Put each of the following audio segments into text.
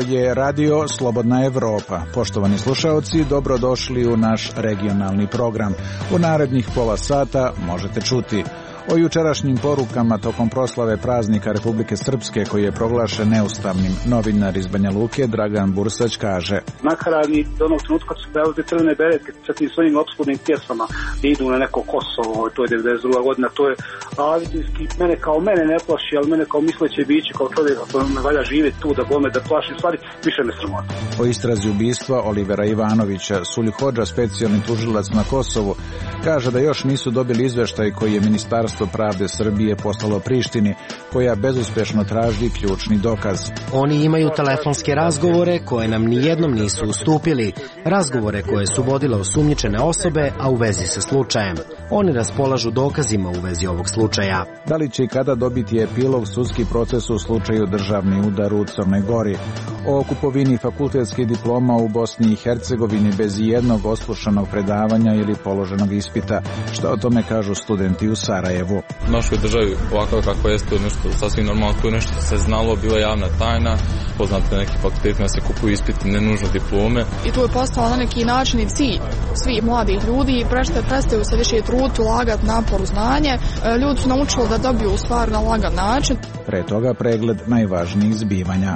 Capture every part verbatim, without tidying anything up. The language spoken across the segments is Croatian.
je Radio Slobodna Evropa. Poštovani slušaoci, dobrodošli u naš regionalni program. U narednih pola sata možete čuti o jučerašnjim porukama tokom proslave praznika Republike Srpske koji je proglašen neustavnim. Novinar iz Banja Luke Dragan Bursać kaže: Nakarani do onog trenutka su pojavili te crvene beretke sa tim svojim opskurnim pjesmama idu na neko Kosovo, to je devedeset druga godina, to je avitinski, mene kao mene ne plaši, ali mene kao misleće biće, kao čovjek, ako me valja živjeti tu da bome da plaši, u stvari više me sramota. O istrazi ubistva Olivera Ivanovića, Sulju Hodža, specijalni tužilac na Kosovu, kaže da još nisu dobili izveštaj koji je Ministarstvo pravde Srbije poslalo Prištini, koja bezuspešno traži ključni dokaz. Oni imaju telefonske razgovore koje nam nijednom nisu ustupili, razgovore koje su vodile osumnjičene osobe, a u vezi sa slučajem. Oni raspolažu dokazima u vezi ovog slučaja. Da li će i kada dobiti epilog sudski proces u slučaju državni udar u Crnoj Gori? O kupovini fakultetskih diploma u Bosni i Hercegovini bez jednog oslušanog predavanja ili položenog ispita. Šta o tome kažu studenti u Sarajevu? U našoj državi ovako kako jeste, to je nešto sasvim normalno, to je nešto se znalo, bila javna tajna, poznate neki fakultetima se kupuju ispiti, ne nužno diplome. I to je postalo na neki način i cilj svih mladih ljudi, prešte prestaju se više truditi, ulagati napor u znanje, ljudi su naučili da dobiju stvar na lagan način. Pre toga pregled najvažnijih zbivanja.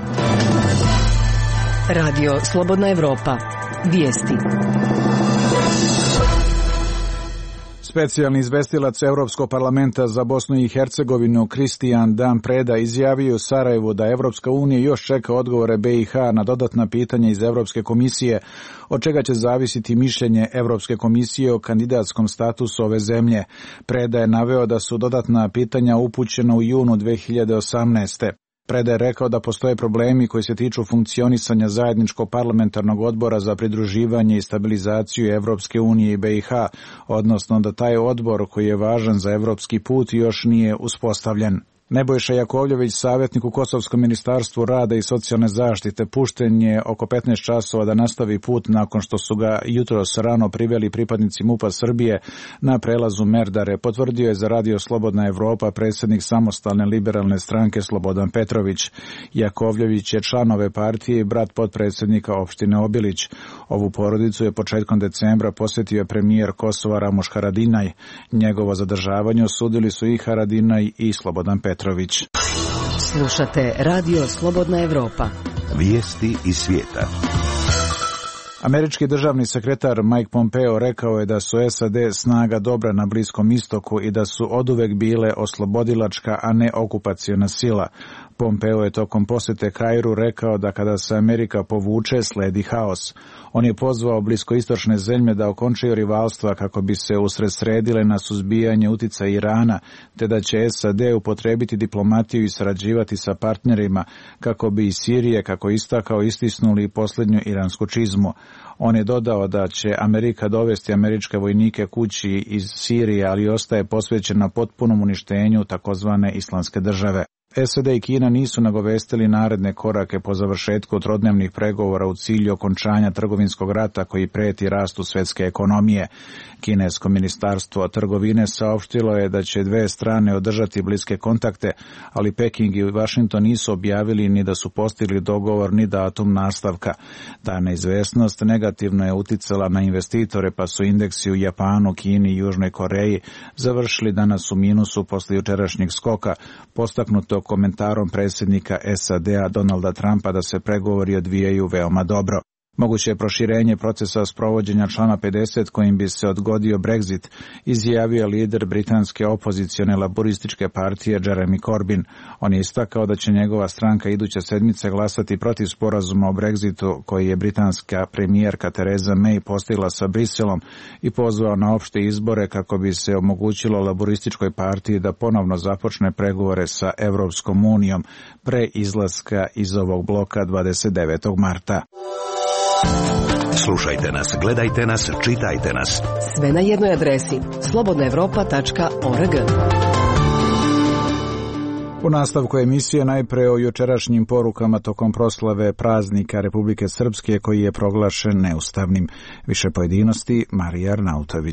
Radio Slobodna Evropa. Vijesti. Specijalni izvestilac Evropskog parlamenta za Bosnu i Hercegovinu Kristijan Dan Preda izjavio u Sarajevu da Evropska unija još čeka odgovore B i H na dodatna pitanja iz Evropske komisije, od čega će zavisiti mišljenje Evropske komisije o kandidatskom statusu ove zemlje. Preda je naveo da su dodatna pitanja upućena u junu dve hiljade osamnaeste. Preda je rekao da postoje problemi koji se tiču funkcionisanja zajedničkog parlamentarnog odbora za pridruživanje i stabilizaciju Evropske unije i B i H, odnosno da taj odbor koji je važan za evropski put još nije uspostavljen. Nebojša Jakovljević, savjetnik u Kosovskom ministarstvu rada i socijalne zaštite, pušten je oko petnaest časova da nastavi put nakon što su ga jutros rano priveli pripadnici MUP-a Srbije na prelazu Merdare, potvrdio je za Radio Slobodna Evropa predsjednik samostalne liberalne stranke Slobodan Petrović. Jakovljević je član ove partije i brat potpredsjednika opštine Obilić. Ovu porodicu je početkom decembra posjetio premijer Kosova Ramuš Haradinaj. Njegovo zadržavanje osudili su i Haradinaj i Slobodan Petrović. Petrović. Slušate Radio Slobodna Evropa. Vijesti iz svijeta. Američki državni sekretar Mike Pompeo rekao je da su S A D snaga dobra na Bliskom istoku i da su oduvek bile oslobodilačka, a ne okupaciona sila. Pompeo je tokom posjete Kairu rekao da kada se Amerika povuče, sledi haos. On je pozvao bliskoistočne zemlje da okončaju rivalstva kako bi se usredsredile na suzbijanje uticaja Irana, te da će S A D upotrebiti diplomatiju i sarađivati sa partnerima kako bi iz Sirije, kako istakao, istisnuli posljednju iransku čizmu. On je dodao da će Amerika dovesti američke vojnike kući iz Sirije, ali ostaje posvećena potpunom uništenju takozvane islamske države. S A D i Kina nisu nagovestili naredne korake po završetku trodnevnih pregovora u cilju okončanja trgovinskog rata koji preti rastu svjetske ekonomije. Kinesko ministarstvo trgovine saopštilo je da će dve strane održati bliske kontakte, ali Peking i Washington nisu objavili ni da su postigli dogovor ni datum nastavka. Ta neizvesnost negativno je uticala na investitore, pa su indeksi u Japanu, Kini i Južnoj Koreji završili danas u minusu posle jučerašnjeg skoka, postaknuto komentarom predsjednika S A D-a Donalda Trumpa da se pregovori odvijaju veoma dobro. Moguće je proširenje procesa sprovođenja člana pedeset kojim bi se odgodio Brexit, izjavio lider britanske opozicione laborističke partije Jeremy Corbyn. On je istakao da će njegova stranka iduće sedmice glasati protiv sporazuma o Brexitu koji je britanska premijerka Theresa May postigla sa Briselom i pozvao na opšte izbore kako bi se omogućilo laborističkoj partiji da ponovno započne pregovore sa Evropskom unijom pre izlaska iz ovog bloka dvadeset devetog marta. Slušajte nas, gledajte nas, čitajte nas. Sve na jednoj adresi slobodna evropa tačka org. U nastavku emisije najpre o jučerašnjim porukama tokom proslave praznika Republike Srpske koji je proglašen neustavnim. Više pojedinosti Marija Arnautović.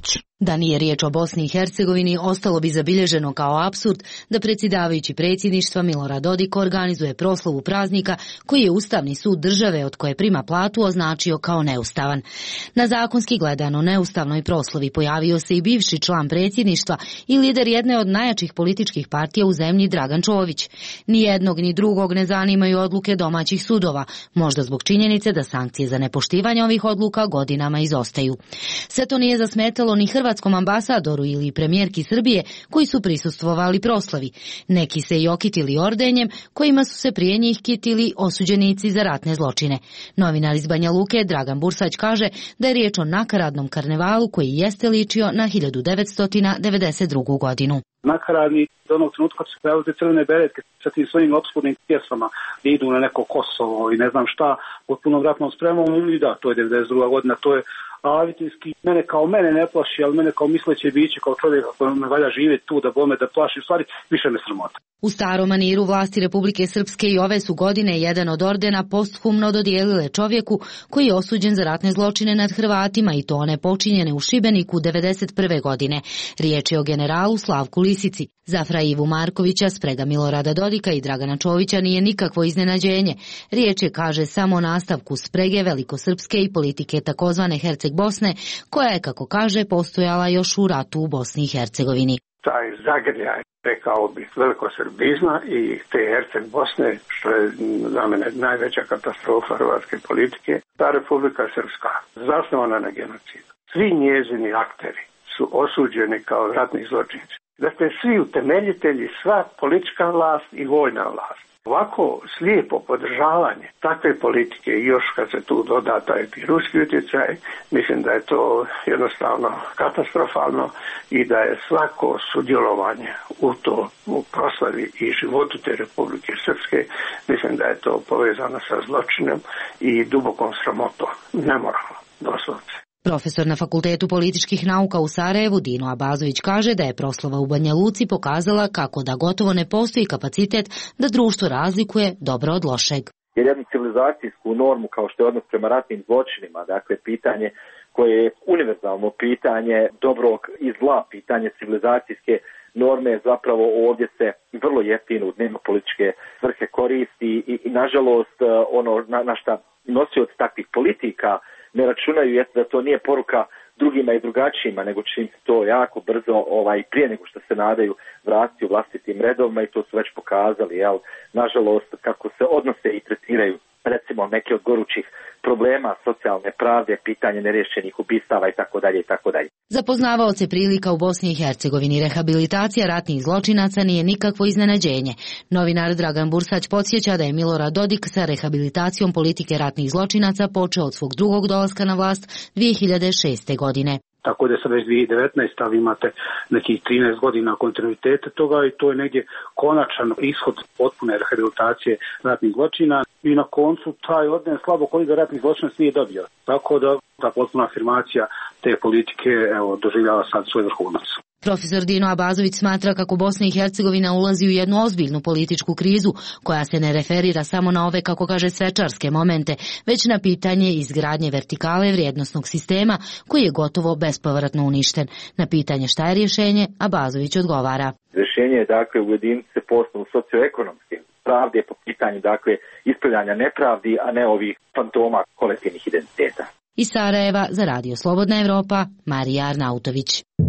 Da nije riječ o Bosni i Hercegovini, ostalo bi zabilježeno kao apsurd da predsjedavajući predsjedništva Milorad Dodik organizuje proslavu praznika koji je Ustavni sud države od koje prima platu označio kao neustavan. Na zakonski gledano neustavnoj proslavi pojavio se i bivši član predsjedništva i lider jedne od najjačih političkih partija u zemlji Dragan Čović. Ni jednog ni drugog ne zanimaju odluke domaćih sudova, možda zbog činjenice da sankcije za nepoštivanje ovih odluka godinama izostaju. Sve to nije zasmetalo ni hrvatskom ambasadoru ili premijerki Srbije koji su prisustvovali proslavi. Neki se i okitili ordenjem kojima su se prije njih kitili osuđenici za ratne zločine. Novinar iz Banja Luke Dragan Bursać kaže da je riječ o nakaradnom karnevalu koji jeste ličio na hiljadu devetsto devedeset drugu. godinu. Nakaradni do onog trenutka kad su pojavili te crvene beretke sa tim svojim opskurnim pjesmama da idu na neko Kosovo i ne znam šta pod punom ratnom spremom i da, to je devedeset druga. godina, to je avitijski. Mene kao mene ne plaši, ali mene kao misleće biće, kao čovjek ako me valja živjeti tu da bome da plaši, u stvari više me sramota. U starom maniru vlasti Republike Srpske i ove su godine jedan od ordena posthumno dodijelile čovjeku koji je osuđen za ratne zločine nad Hrvatima i to one počinjene u Šibeniku devedeset prve. godine. Riječ je o generalu Slavku Lisici. Za Fra Ivu Markovića sprega Milorada Dodika i Dragana Čovića nije nikakvo iznenađenje. Riječ je, kaže, samo o nastavku sprege velikosrpske i politike takozvane Herceg Bosne, koja je, kako kaže, postojala još u ratu u Bosni i Hercegovini. Taj zagrljaj, rekao bih, velikosrbizma i te Herceg Bosne, što je za mene najveća katastrofa hrvatske politike, ta Republika Srpska, zasnovana na genocidu. Svi njezini akteri su osuđeni kao ratni zločinci. Dakle, svi utemeljitelji, sva politička vlast i vojna vlast. Ovako slijepo podržavanje takve politike i još kad se tu doda taj ruski utjecaj, mislim da je to jednostavno katastrofalno i da je svako sudjelovanje u to, u proslavi i životu te Republike Srpske, mislim da je to povezano sa zločinom i dubokom sramotom, nemoralno, doslovce. Profesor na Fakultetu političkih nauka u Sarajevu Dino Abazović kaže da je proslava u Banja Luci pokazala kako da gotovo ne postoji kapacitet da društvo razlikuje dobro od lošeg. Jer jednu civilizacijsku normu kao što je odnos prema ratnim zločinima, dakle pitanje koje je univerzalno pitanje dobrog i zla, pitanje civilizacijske norme zapravo ovdje se vrlo jeftino u dnevno političke svrhe koristi i, i nažalost ono na, na šta nosioc takvih politika ne računaju jeste da to nije poruka drugima i drugačijima, nego će im to jako brzo, ovaj, prije nego što se nadaju, vratiti u vlastitim redovima i to su već pokazali, jel, nažalost, kako se odnose i tretiraju, recimo, neke od gorućih problema socijalne pravde, pitanje neriješenih ubistava i tako dalje i tako dalje. Za poznavaoce prilika u Bosni i Hercegovini rehabilitacija ratnih zločinaca nije nikakvo iznenađenje. Novinar Dragan Bursać podsjeća da je Milorad Dodik sa rehabilitacijom politike ratnih zločinaca počeo od svog drugog dolaska na vlast dvije hiljade šeste. godine. Tako da je sad već dvije hiljade devetnaeste. ali imate nekih trinaest godina kontinuiteta toga i to je negdje konačan ishod potpune rehabilitacije ratnih zločina i na koncu taj orden slabo koji za ratnih zločina nije dobio. Tako da ta potpuna afirmacija te politike evo, doživljava sad svoj vrhunac. Profesor Dino Abazović smatra kako Bosna i Hercegovina ulazi u jednu ozbiljnu političku krizu koja se ne referira samo na ove, kako kaže, svečarske momente, već na pitanje izgradnje vertikale vrijednosnog sistema koji je gotovo bespovratno uništen. Na pitanje šta je rješenje, Abazović odgovara. Rješenje je dakle ujediniti se po osnovu socioekonomske pravde po pitanju dakle ispravljanja nepravdi, a ne ovih fantoma kolektivnih identiteta. Iz Sarajeva za Radio Slobodna Evropa, Marija Arnautović.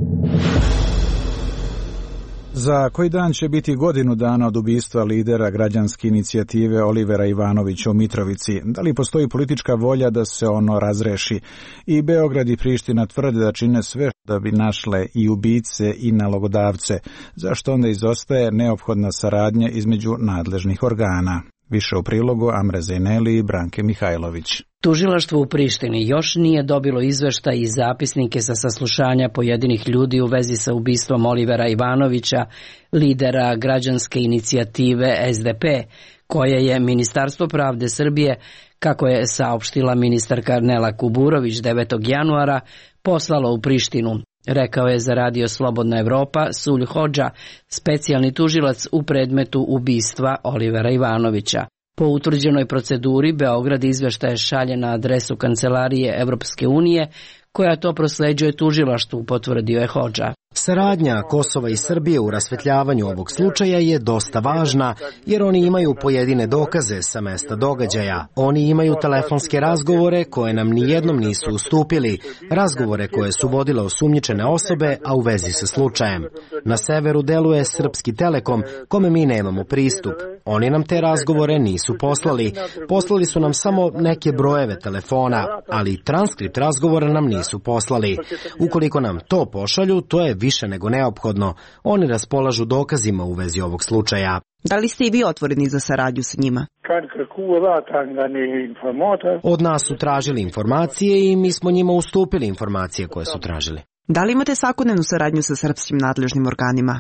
Za koji dan će biti godinu dana od ubistva lidera građanske inicijative Olivera Ivanovića u Mitrovici. Da li postoji politička volja da se ono razreši? I Beograd i Priština tvrde da čine sve da bi našle i ubice i nalogodavce. Zašto onda izostaje neophodna saradnja između nadležnih organa? Više u prilogu Amre Zejneli i Branke Mihajlović. Tužilaštvo u Prištini još nije dobilo izveštaj i zapisnike sa saslušanja pojedinih ljudi u vezi sa ubistvom Olivera Ivanovića, lidera građanske inicijative S D P, koje je Ministarstvo pravde Srbije, kako je saopštila ministarka Nela Kuburović devetog januara, poslalo u Prištinu. Rekao je za Radio Slobodna Evropa Sulj Hodža, specijalni tužilac u predmetu ubistva Olivera Ivanovića. Po utvrđenoj proceduri Beograd izveštaje šalje na adresu Kancelarije Evropske unije, koja to prosleđuje tužilaštvu, potvrdio je Hodža. Saradnja Kosova i Srbije u rasvetljavanju ovog slučaja je dosta važna, jer oni imaju pojedine dokaze sa mesta događaja. Oni imaju telefonske razgovore koje nam nijednom nisu ustupili, razgovore koje su vodile osumnjičene osobe, a u vezi sa slučajem. Na severu deluje Srpski Telekom, kome mi nemamo pristup. Oni nam te razgovore nisu poslali. Poslali su nam samo neke brojeve telefona, ali transkript razgovora nam nisu poslali. Ukoliko nam to pošalju, to je više nego neophodno. Oni raspolažu dokazima u vezi ovog slučaja. Da li ste i vi otvoreni za saradnju sa njima? Od nas su tražili informacije i mi smo njima ustupili informacije koje su tražili. Da li imate svakodnevnu saradnju sa srpskim nadležnim organima?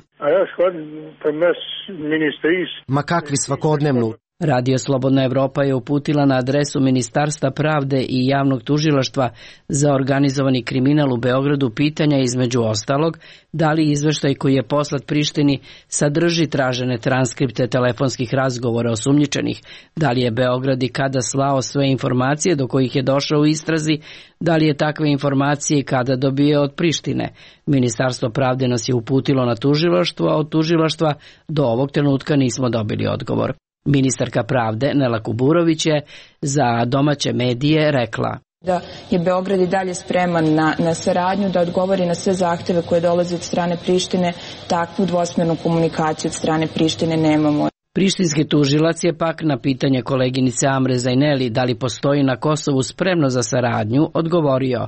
Ma kakvi svakodnevnu? Radio Slobodna Evropa je uputila na adresu Ministarstva pravde i javnog tužilaštva za organizovani kriminal u Beogradu pitanja između ostalog da li izveštaj koji je poslat Prištini sadrži tražene transkripte telefonskih razgovora osumnjičenih, da li je Beograd i kada slao sve informacije do kojih je došao u istrazi, da li je takve informacije i kada dobio od Prištine. Ministarstvo pravde nas je uputilo na tužilaštvo, a od tužilaštva do ovog trenutka nismo dobili odgovor. Ministarka pravde Nela Kuburović je za domaće medije rekla da je Beograd i dalje spreman na, na saradnju, da odgovori na sve zahteve koje dolaze od strane Prištine. Takvu dvosmernu komunikaciju od strane Prištine nemamo. Prištinski tužilac je pak na pitanje koleginice Amre Zajneli da li postoji na Kosovu spremno za saradnju odgovorio: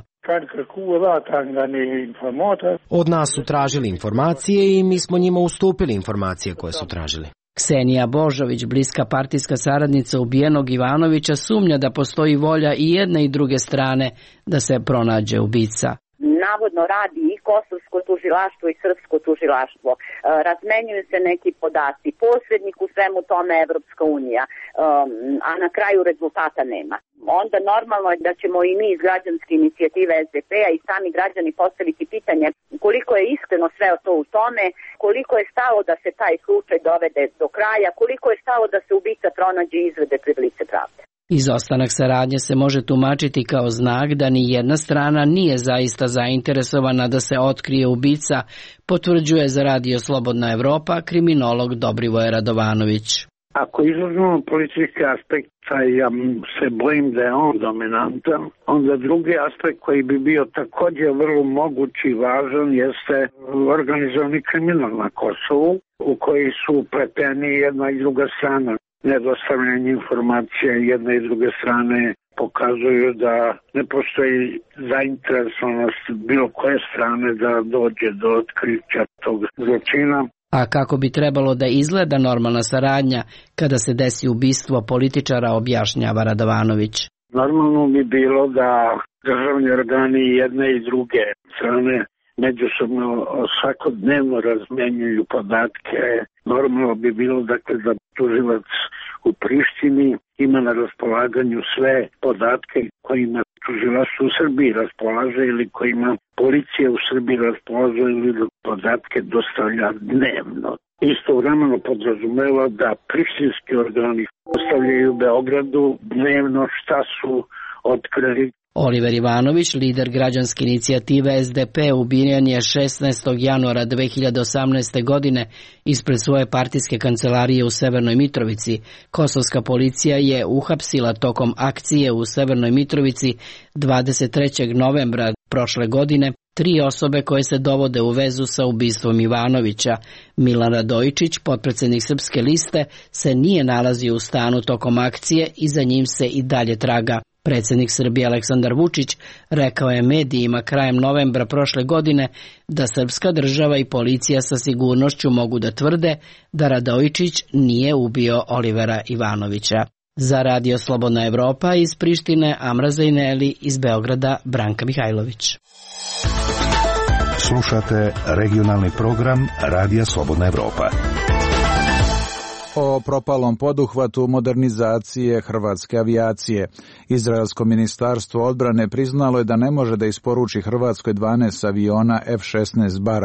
Od nas su tražili informacije i mi smo njima ustupili informacije koje su tražili. Ksenija Božović, bliska partijska saradnica ubijenog Ivanovića, sumnja da postoji volja i jedne i druge strane da se pronađe ubica. Navodno radi i kosovsko tužilaštvo i srpsko tužilaštvo. E, razmenjuju se neki podaci. Posrednik u svemu tome Evropska unija, e, a na kraju rezultata nema. Onda normalno je da ćemo i mi iz građanske inicijative S D P-a i sami građani postaviti pitanje koliko je iskreno sve to u tome, koliko je stalo da se taj slučaj dovede do kraja, koliko je stalo da se ubica pronađe i izvede pred lice pravde. Izostanak saradnje se može tumačiti kao znak da ni jedna strana nije zaista zainteresovana da se otkrije ubica, potvrđuje za Radio Slobodna Evropa kriminolog Dobrivoje Radovanović. Ako izuzmemo politički aspekt, ja se bojim da je on dominantan, onda drugi aspekt koji bi bio također vrlo mogući i važan jeste organizovani kriminal na Kosovu, u koji su upleteni jedna i druga strana. Nedostavljanje informacija jedne i druge strane pokazuju da ne postoji zainteresovanost bilo koje strane da dođe do otkrića tog zločina. A kako bi trebalo da izgleda normalna saradnja kada se desi ubistvo političara, objašnjava Radovanović. Normalno bi bilo da državni organi jedne i druge strane međusobno svakodnevno razmenjuju podatke. Normalno bi bilo dakle da tužilac u Prištini ima na raspolaganju sve podatke kojima tužilaštvo u Srbiji raspolaže ili kojima policija u Srbiji raspolaže ili podatke dostavlja dnevno. Istovremeno podrazumeva da prištinski organi dostavljaju Beogradu dnevno šta su otkrili. Oliver Ivanović, lider građanske inicijative S D P, ubijen je šesnaestog januara dve hiljade osamnaeste. godine ispred svoje partijske kancelarije u Severnoj Mitrovici. Kosovska policija je uhapsila tokom akcije u Severnoj Mitrovici dvadeset trećeg novembra prošle godine tri osobe koje se dovode u vezu sa ubistvom Ivanovića. Milan Radojičić, potpredsednik Srpske liste, se nije nalazio u stanu tokom akcije i za njim se i dalje traga. Predsjednik Srbije Aleksandar Vučić rekao je medijima krajem novembra prošle godine da srpska država i policija sa sigurnošću mogu da tvrde da Radojičić nije ubio Olivera Ivanovića. Za Radio Slobodna Evropa iz Prištine, Amra Zajneli, iz Beograda Branka Mihajlović. Slušate regionalni program Radija Slobodna Evropa. O propalom poduhvatu modernizacije hrvatske avijacije. Izraelsko ministarstvo odbrane priznalo je da ne može da isporuči Hrvatskoj dvanaest aviona F šesnaest Barak.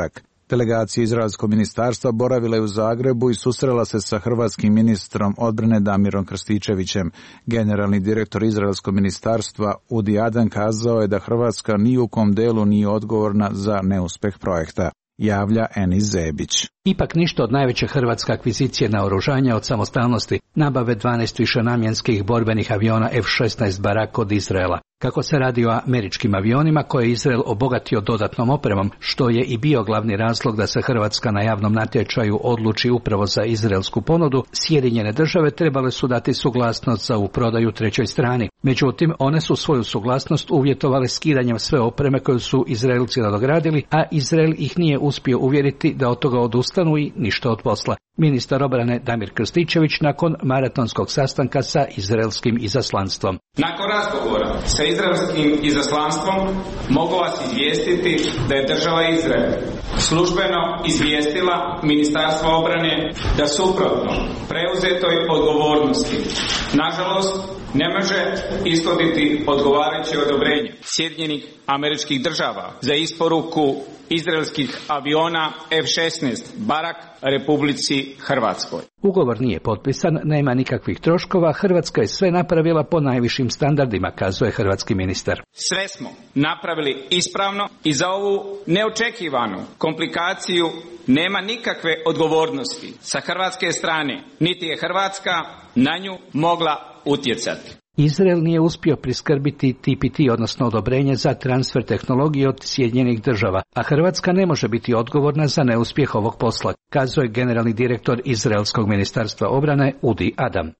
Delegacija izraelskog ministarstva boravila je u Zagrebu i susrela se sa hrvatskim ministrom odbrane Damirom Krstičevićem. Generalni direktor izraelskog ministarstva Udi Adan kazao je da Hrvatska ni u kom delu nije odgovorna za neuspeh projekta. Javlja Enis Zebić. Ipak ništa od najveće hrvatske akvizicije naoružanja od samostalnosti, nabave dvanaest višenamjenskih borbenih aviona F šesnaest Barak od Izraela. Kako se radi o američkim avionima koje je Izrael obogatio dodatnom opremom, što je i bio glavni razlog da se Hrvatska na javnom natječaju odluči upravo za izraelsku ponudu, Sjedinjene države trebale su dati suglasnost za ovu prodaju trećoj strani. Međutim, one su svoju suglasnost uvjetovale skidanjem sve opreme koju su Izraelci nadogradili, a Izrael ih nije uspio uvjeriti da od toga odustanu i ništa od posla. Ministar obrane Damir Krstičević nakon maratonskog sastanka sa izraelskim izaslanstvom. Nakon razgovora sa izraelskim izaslanstvom mogu vas izvijestiti da je država Izrael službeno izvijestila Ministarstvo obrane da suprotno preuzetoj odgovornosti, nažalost, ne može ishoditi odgovarajuće odobrenje Sjedinjenih Američkih Država za isporuku izraelskih aviona F šesnaest Barak Republici Hrvatskoj. Ugovor nije potpisan, nema nikakvih troškova, Hrvatska je sve napravila po najvišim standardima, kazuje hrvatski ministar. Sve smo napravili ispravno i za ovu neočekivanu komplikaciju nema nikakve odgovornosti sa hrvatske strane, niti je Hrvatska na nju mogla utjecati. Izrael nije uspio priskrbiti T P T, odnosno odobrenje za transfer tehnologije od Sjedinjenih država, a Hrvatska ne može biti odgovorna za neuspjeh ovog posla, kazuje generalni direktor Izraelskog ministarstva obrane Udi Adam.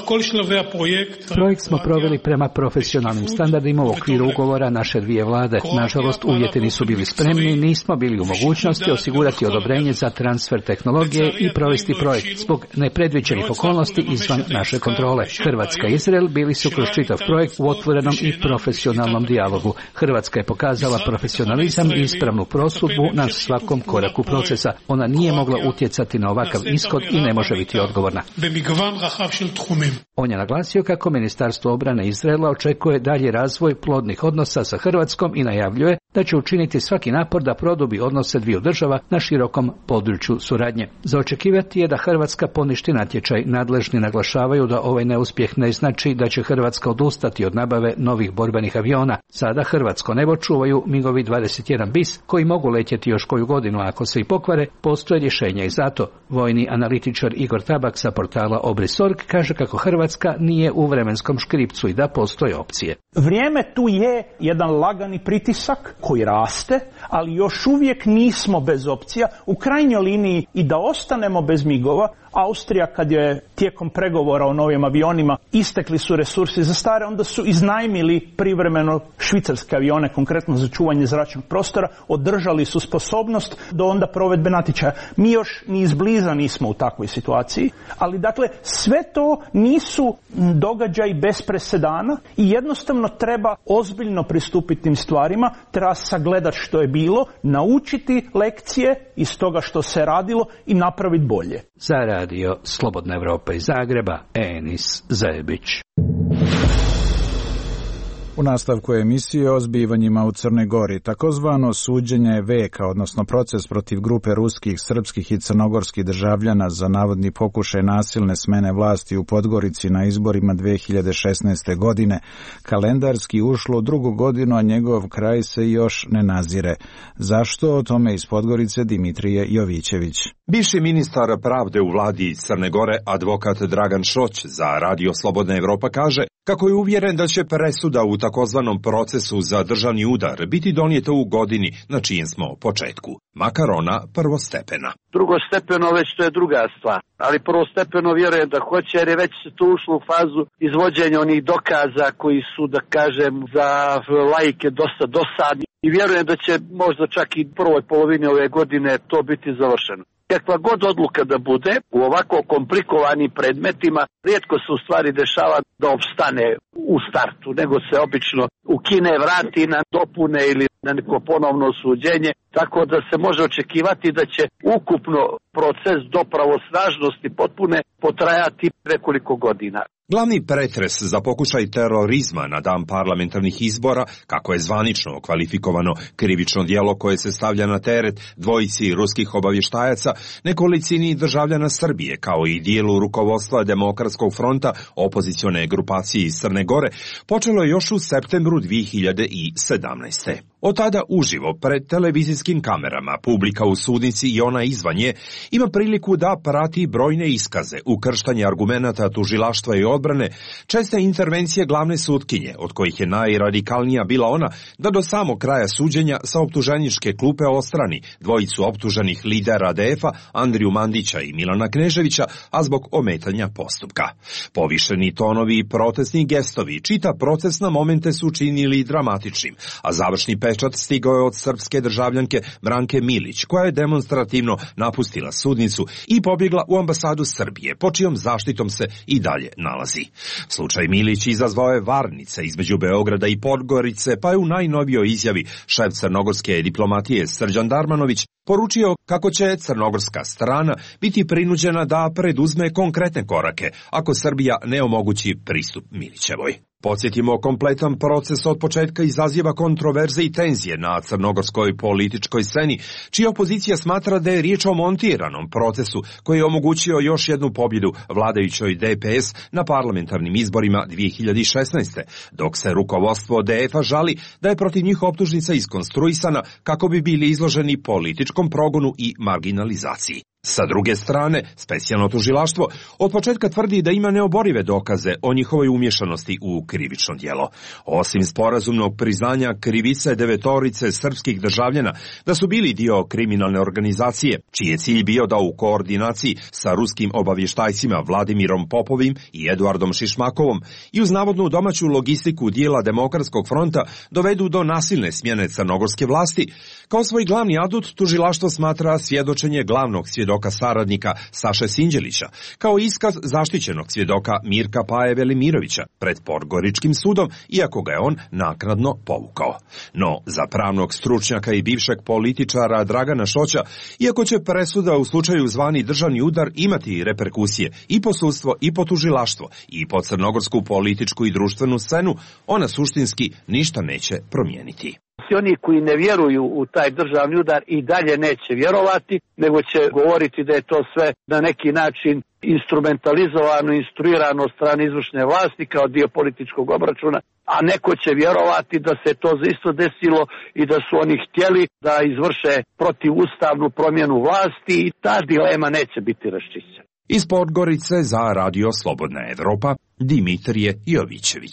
Projekt smo proveli prema profesionalnim standardima u okviru ugovora naše dvije vlade. Nažalost, uvjeti nisu bili spremni, nismo bili u mogućnosti osigurati odobrenje za transfer tehnologije i provesti projekt zbog nepredviđenih okolnosti izvan naše kontrole. Hrvatska i Izrael bili su kroz čitav projekt u otvorenom i profesionalnom dijalogu. Hrvatska je pokazala profesionalizam i ispravnu prosudbu na svakom koraku procesa. Ona nije mogla utjecati na ovakav ishod i ne može biti odgovorna. On je naglasio kako Ministarstvo obrane Izraela očekuje dalji razvoj plodnih odnosa sa Hrvatskom i najavljuje da će učiniti svaki napor da produbi odnose dviju država na širokom području suradnje. Za očekivati je da Hrvatska poništi natječaj. Nadležni naglašavaju da ovaj neuspjeh ne znači da će Hrvatska odustati od nabave novih borbenih aviona. Sada hrvatsko nebo čuvaju migovi dvadeset jedan bis koji mogu letjeti još koju godinu, a ako se i pokvare, postoje rješenja i zato. Vojni analitičar Igor Tabak sa portala Obrisorg kaže kako Hrvatska nije u vremenskom škripcu i da postoje opcije. Vrijeme tu je jedan lagani pritisak koji raste, ali još uvijek nismo bez opcija. U krajnjoj liniji i da ostanemo bez migova, Austrija kad je tijekom pregovora o novim avionima istekli su resursi za stare, onda su iznajmili privremeno švicarske avione, konkretno za čuvanje zračnog prostora, održali su sposobnost do onda provedbe natječaja. Mi još ni izbliza nismo u takvoj situaciji, ali dakle sve to nisu događaji bez presedana i jednostavno treba ozbiljno pristupiti tim stvarima, treba sagledati što je bilo, naučiti lekcije iz toga što se radilo i napraviti bolje. Za radio Slobodna Evropa iz Zagreba, Enis Zebić. U nastavku emisije o zbivanjima u Crnoj Gori, takozvano suđenje veka, odnosno proces protiv grupe ruskih, srpskih i crnogorskih državljana za navodni pokušaj nasilne smene vlasti u Podgorici na izborima dve hiljade šesnaeste. godine, kalendarski ušlo u drugu godinu, a njegov kraj se još ne nazire. Zašto? O tome iz Podgorice Dimitrije Jovićević. Bivši ministar pravde u vladi Crne Gore, advokat Dragan Šoć za radio Slobodna Evropa kaže kako je uvjeren da će presuda u takozvanom procesu za državni udar biti donijeta u godini na čijem smo početku, makar ona prvostepena. Drugostepeno već to je druga stvar, ali prvostepeno vjerujem da hoće, jer je već se tu ušlo u fazu izvođenja onih dokaza koji su, da kažem, za laike dosta dosadni i vjerujem da će možda čak i u prvoj polovini ove godine to biti završeno. Kakva god odluka da bude, u ovako komplikovanim predmetima, rijetko se u stvari dešava da opstane u startu, nego se obično ukine, vrati na dopune ili na neko ponovno suđenje, tako da se može očekivati da će ukupno proces do pravosnažnosti potpune potrajati nekoliko godina. Glavni pretres za pokušaj terorizma na dan parlamentarnih izbora, kako je zvanično kvalifikovano krivično djelo koje se stavlja na teret dvojici ruskih obavještajaca, nekolicini državljana Srbije, kao i dijelu rukovodstva Demokratskog fronta, opozicione grupacije iz Crne Gore, počelo je još u septembru dvije hiljade sedamnaeste. Od tada uživo pred televizijskim kamerama publika u sudnici i ona izvan nje ima priliku da prati brojne iskaze, ukrštanje argumenata tužilaštva i odbrane, česte intervencije glavne sutkinje, od kojih je najradikalnija bila ona da do samog kraja suđenja sa optuženičke klupe ostrani dvojicu optuženih lidera D F-a, Andriju Mandića i Milana Kneževića, a zbog ometanja postupka. Povišeni tonovi i protestni gestovi čita proces na momente su činili dramatičnim, a završni pečat stigao je od srpske državljanke Branke Milić, koja je demonstrativno napustila sudnicu i pobjegla u ambasadu Srbije, po čijom zaštitom se i dalje nalazi. Slučaj Milić izazvao je varnice između Beograda i Podgorice, pa je u najnovijoj izjavi šef crnogorske diplomatije Srđan Darmanović poručio kako će crnogorska strana biti prinuđena da preduzme konkretne korake ako Srbija ne omogući pristup Milićevoj. Podsjetimo, kompletan proces od početka izaziva kontroverze i tenzije na crnogorskoj političkoj sceni, čija opozicija smatra da je riječ o montiranom procesu koji je omogućio još jednu pobjedu vladajućoj D P S na parlamentarnim izborima dvije hiljade šesnaeste. Dok se rukovodstvo D F-a žali da je protiv njih optužnica iskonstruisana kako bi bili izloženi političkom progonu i marginalizaciji. Sa druge strane, specijalno tužilaštvo od početka tvrdi da ima neoborive dokaze o njihovoj umješanosti u krivično djelo. Osim sporazumnog priznanja krivice devetorice srpskih državljana da su bili dio kriminalne organizacije, čiji je cilj bio da u koordinaciji sa ruskim obavještajcima Vladimirom Popovim i Eduardom Šišmakovom i uz navodnu domaću logistiku dijela Demokratskog fronta dovedu do nasilne smjene crnogorske vlasti, kao svoj glavni adut tužilaštvo smatra svjedočenje glavnog svjedoka saradnika Saše Sinđelića, kao iskaz zaštićenog svjedoka Mirka Paje Velimirovića pred Podgoričkim sudom, iako ga je on naknadno povukao. No, za pravnog stručnjaka i bivšeg političara Dragana Šoća, iako će presuda u slučaju zvani državni udar imati reperkusije i po sudstvo i po tužilaštvo i po crnogorsku političku i društvenu scenu, ona suštinski ništa neće promijeniti. Oni koji ne vjeruju u taj državni udar i dalje neće vjerovati, nego će govoriti da je to sve na neki način instrumentalizovano, instruirano od strane izvršne vlasti kao dio političkog obračuna, a neko će vjerovati da se to isto desilo i da su oni htjeli da izvrše protivustavnu promjenu vlasti i ta dilema neće biti raščišćena. Iz Podgorice za Radio Slobodna Evropa, Dimitrije Jovićević.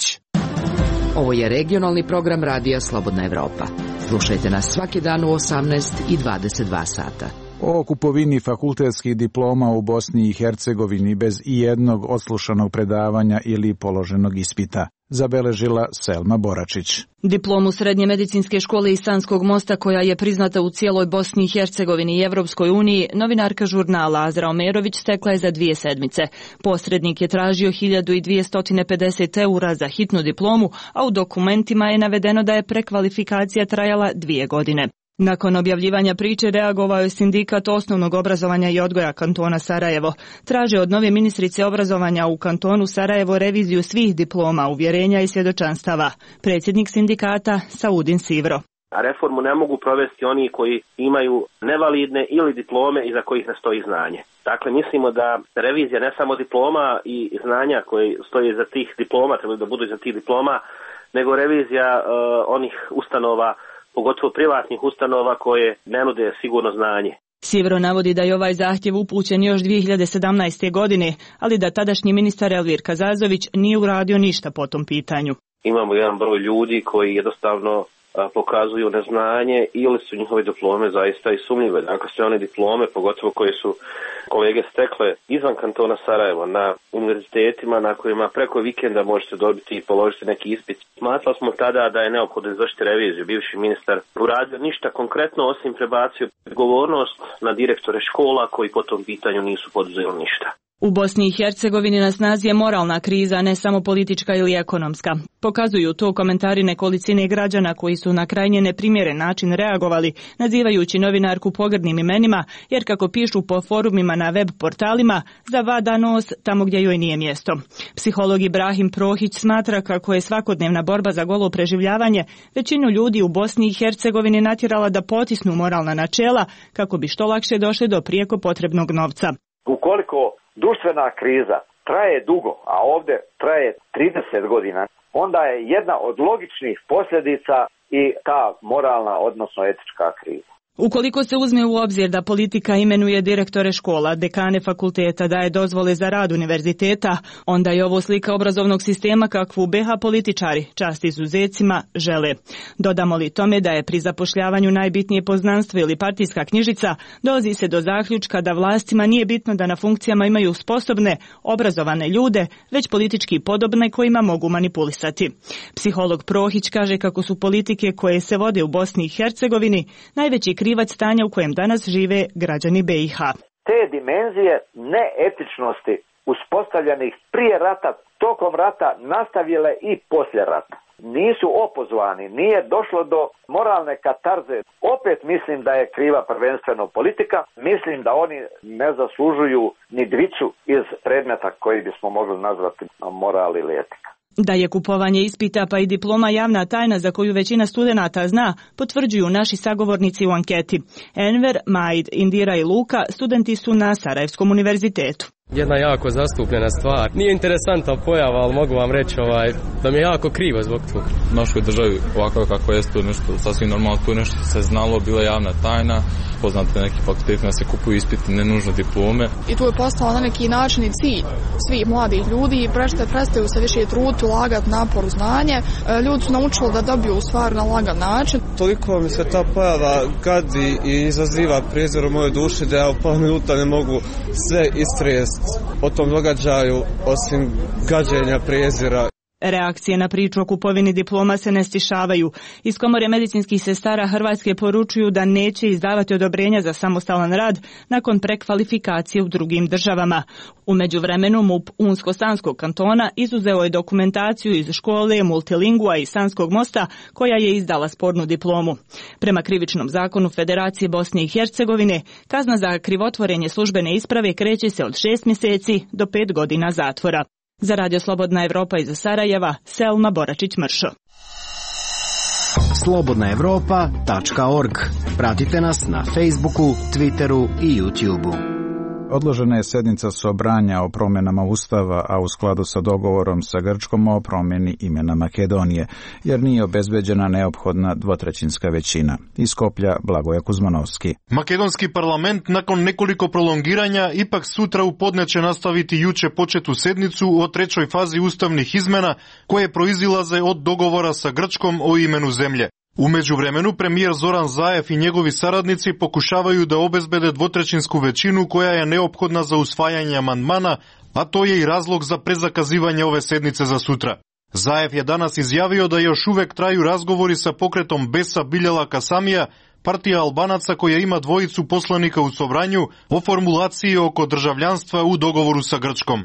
Ovo je regionalni program Radija Slobodna Evropa. Slušajte nas svaki dan u osamnaest i dvadeset dva sata. O kupovini fakultetskih diploma u Bosni i Hercegovini bez ijednog odslušanog predavanja ili položenog ispita, zabeležila Selma Boračić. Diplomu Srednje medicinske škole iz Sanskog mosta, koja je priznata u cijeloj Bosni i Hercegovini i Evropskoj uniji, novinarka žurnala Azra Omerović stekla je za dvije sedmice. Posrednik je tražio hiljadu dvjesto pedeset eura za hitnu diplomu, a u dokumentima je navedeno da je prekvalifikacija trajala dvije godine. Nakon objavljivanja priče reagovao je sindikat osnovnog obrazovanja i odgoja kantona Sarajevo. Traže od nove ministrice obrazovanja u kantonu Sarajevo reviziju svih diploma, uvjerenja i svjedočanstava. Predsjednik sindikata Saudin Sivro. A reformu ne mogu provesti oni koji imaju nevalidne ili diplome iza kojih ne stoji znanje. Dakle, mislimo da revizija ne samo diploma i znanja koji stoje iza tih diploma, trebaju da budu iza tih diploma, nego revizija uh, onih ustanova, pogotovo privatnih ustanova koje ne nude sigurno znanje. Sivro navodi da je ovaj zahtjev upućen još dvije hiljade sedamnaeste. godine, ali da tadašnji ministar Elvir Kazazović nije uradio ništa po tom pitanju. Imamo jedan broj ljudi koji jednostavno pokazuju neznanje ili su njihove diplome zaista i sumnjive. Dakle, sve one diplome, pogotovo koje su kolege stekle izvan kantona Sarajevo na univerzitetima na kojima preko vikenda možete dobiti i položiti neki ispit. Smatrali smo tada da je neophodno izvršiti reviziju. Bivši ministar uradio ništa konkretno osim prebacio odgovornost na direktore škola koji po tom pitanju nisu poduzeli ništa. U Bosni i Hercegovini na snazi je moralna kriza, ne samo politička ili ekonomska. Pokazuju to komentari nekolicine građana koji su na krajnje neprimjeren način reagovali, nazivajući novinarku pogrdnim imenima, jer kako pišu po forumima na web portalima, zavada nos tamo gdje joj nije mjesto. Psiholog Ibrahim Prohić smatra kako je svakodnevna borba za golo preživljavanje većinu ljudi u Bosni i Hercegovini natjerala da potisnu moralna načela kako bi što lakše došli do prijeko potrebnog novca. Ukoliko društvena kriza traje dugo, a ovdje traje trideset godina, onda je jedna od logičnih posljedica i ta moralna, odnosno etička kriza. Ukoliko se uzme u obzir da politika imenuje direktore škola, dekane fakulteta, daje dozvole za rad univerziteta, onda je ovo slika obrazovnog sistema kakvu B H političari, čast izuzecima, žele. Dodamo li tome da je pri zapošljavanju najbitnije poznanstvo ili partijska knjižica, dolazi se do zaključka da vlastima nije bitno da na funkcijama imaju sposobne, obrazovane ljude, već politički podobne kojima mogu manipulisati. Psiholog Prohić kaže kako su politike koje se vode u Bosni i Hercegovini najveći krivac stanja u kojem danas žive građani B i H. Te dimenzije neetičnosti uspostavljenih prije rata, tokom rata, nastavile i poslije rata. Nisu opozvani, nije došlo do moralne katarze. Opet mislim da je kriva prvenstveno politika. Mislim da oni ne zaslužuju ni dvicu iz predmeta koji bismo mogli nazvati moral ili etika. Da je kupovanje ispita pa i diploma javna tajna za koju većina studenata zna, potvrđuju naši sagovornici u anketi. Enver, Maid, Indira i Luka studenti su na Sarajevskom univerzitetu. Jedna jako zastupljena stvar. Nije interesantna pojava, ali mogu vam reći ovaj, da mi je jako krivo zbog toga. U našoj državi ovako kako je to nešto sasvim normalno, to je nešto se znalo, bila javna tajna, poznate neki fakultetima se kupuju ispiti, ne nužno diplome. I tu je postao na neki način i cilj svih mladih ljudi i prestaju, prestaju se više truditi, ulagati napor u znanje. Ljudi su naučili da dobiju stvar na lagan način. Toliko mi se ta pojava gadi i izaziva prijezor u mojoj duši da ja u pola minuta ne mogu sve istrest o tom događaju osim gađenja prijezira. Reakcije na priču o kupovini diploma se ne stišavaju. Iz Komore medicinskih sestara Hrvatske poručuju da neće izdavati odobrenja za samostalan rad nakon prekvalifikacije u drugim državama. U međuvremenu M U P Unsko-Sanskog kantona izuzeo je dokumentaciju iz škole Multilingua i Sanskog mosta koja je izdala spornu diplomu. Prema krivičnom zakonu Federacije Bosne i Hercegovine, kazna za krivotvorenje službene isprave kreće se od šest mjeseci do pet godina zatvora. Za Radio Slobodna Evropa iz Sarajeva, Selma Boračić-Mršo. slobodna evropa tačka org. Pratite nas na Facebooku, Twitteru i YouTubeu. Odložena je sjednica Sobranja o promjenama Ustava, a u skladu sa dogovorom sa Grčkom o promjeni imena Makedonije, jer nije obezbeđena neophodna dvotrećinska većina. Iz Skoplja Blagoje Kuzmanovski. Makedonski parlament nakon nekoliko prolongiranja ipak sutra u podne će nastaviti juče početu sednicu o trećoj fazi ustavnih izmena koje proizilaze od dogovora sa Grčkom o imenu zemlje. U međuvremenu premijer Zoran Zaev i njegovi saradnici pokušavaju da obezbede dvotrećinsku većinu koja je neophodna za usvajanje amandmana, a to je i razlog za prezakazivanje ove sednice za sutra. Zaev je danas izjavio da još uvek traju razgovori sa pokretom Besa Biljela Kasamija, partija Albanaca koja ima dvojicu poslanika u Sobranju, o formulaciji oko državljanstva u dogovoru sa Grčkom.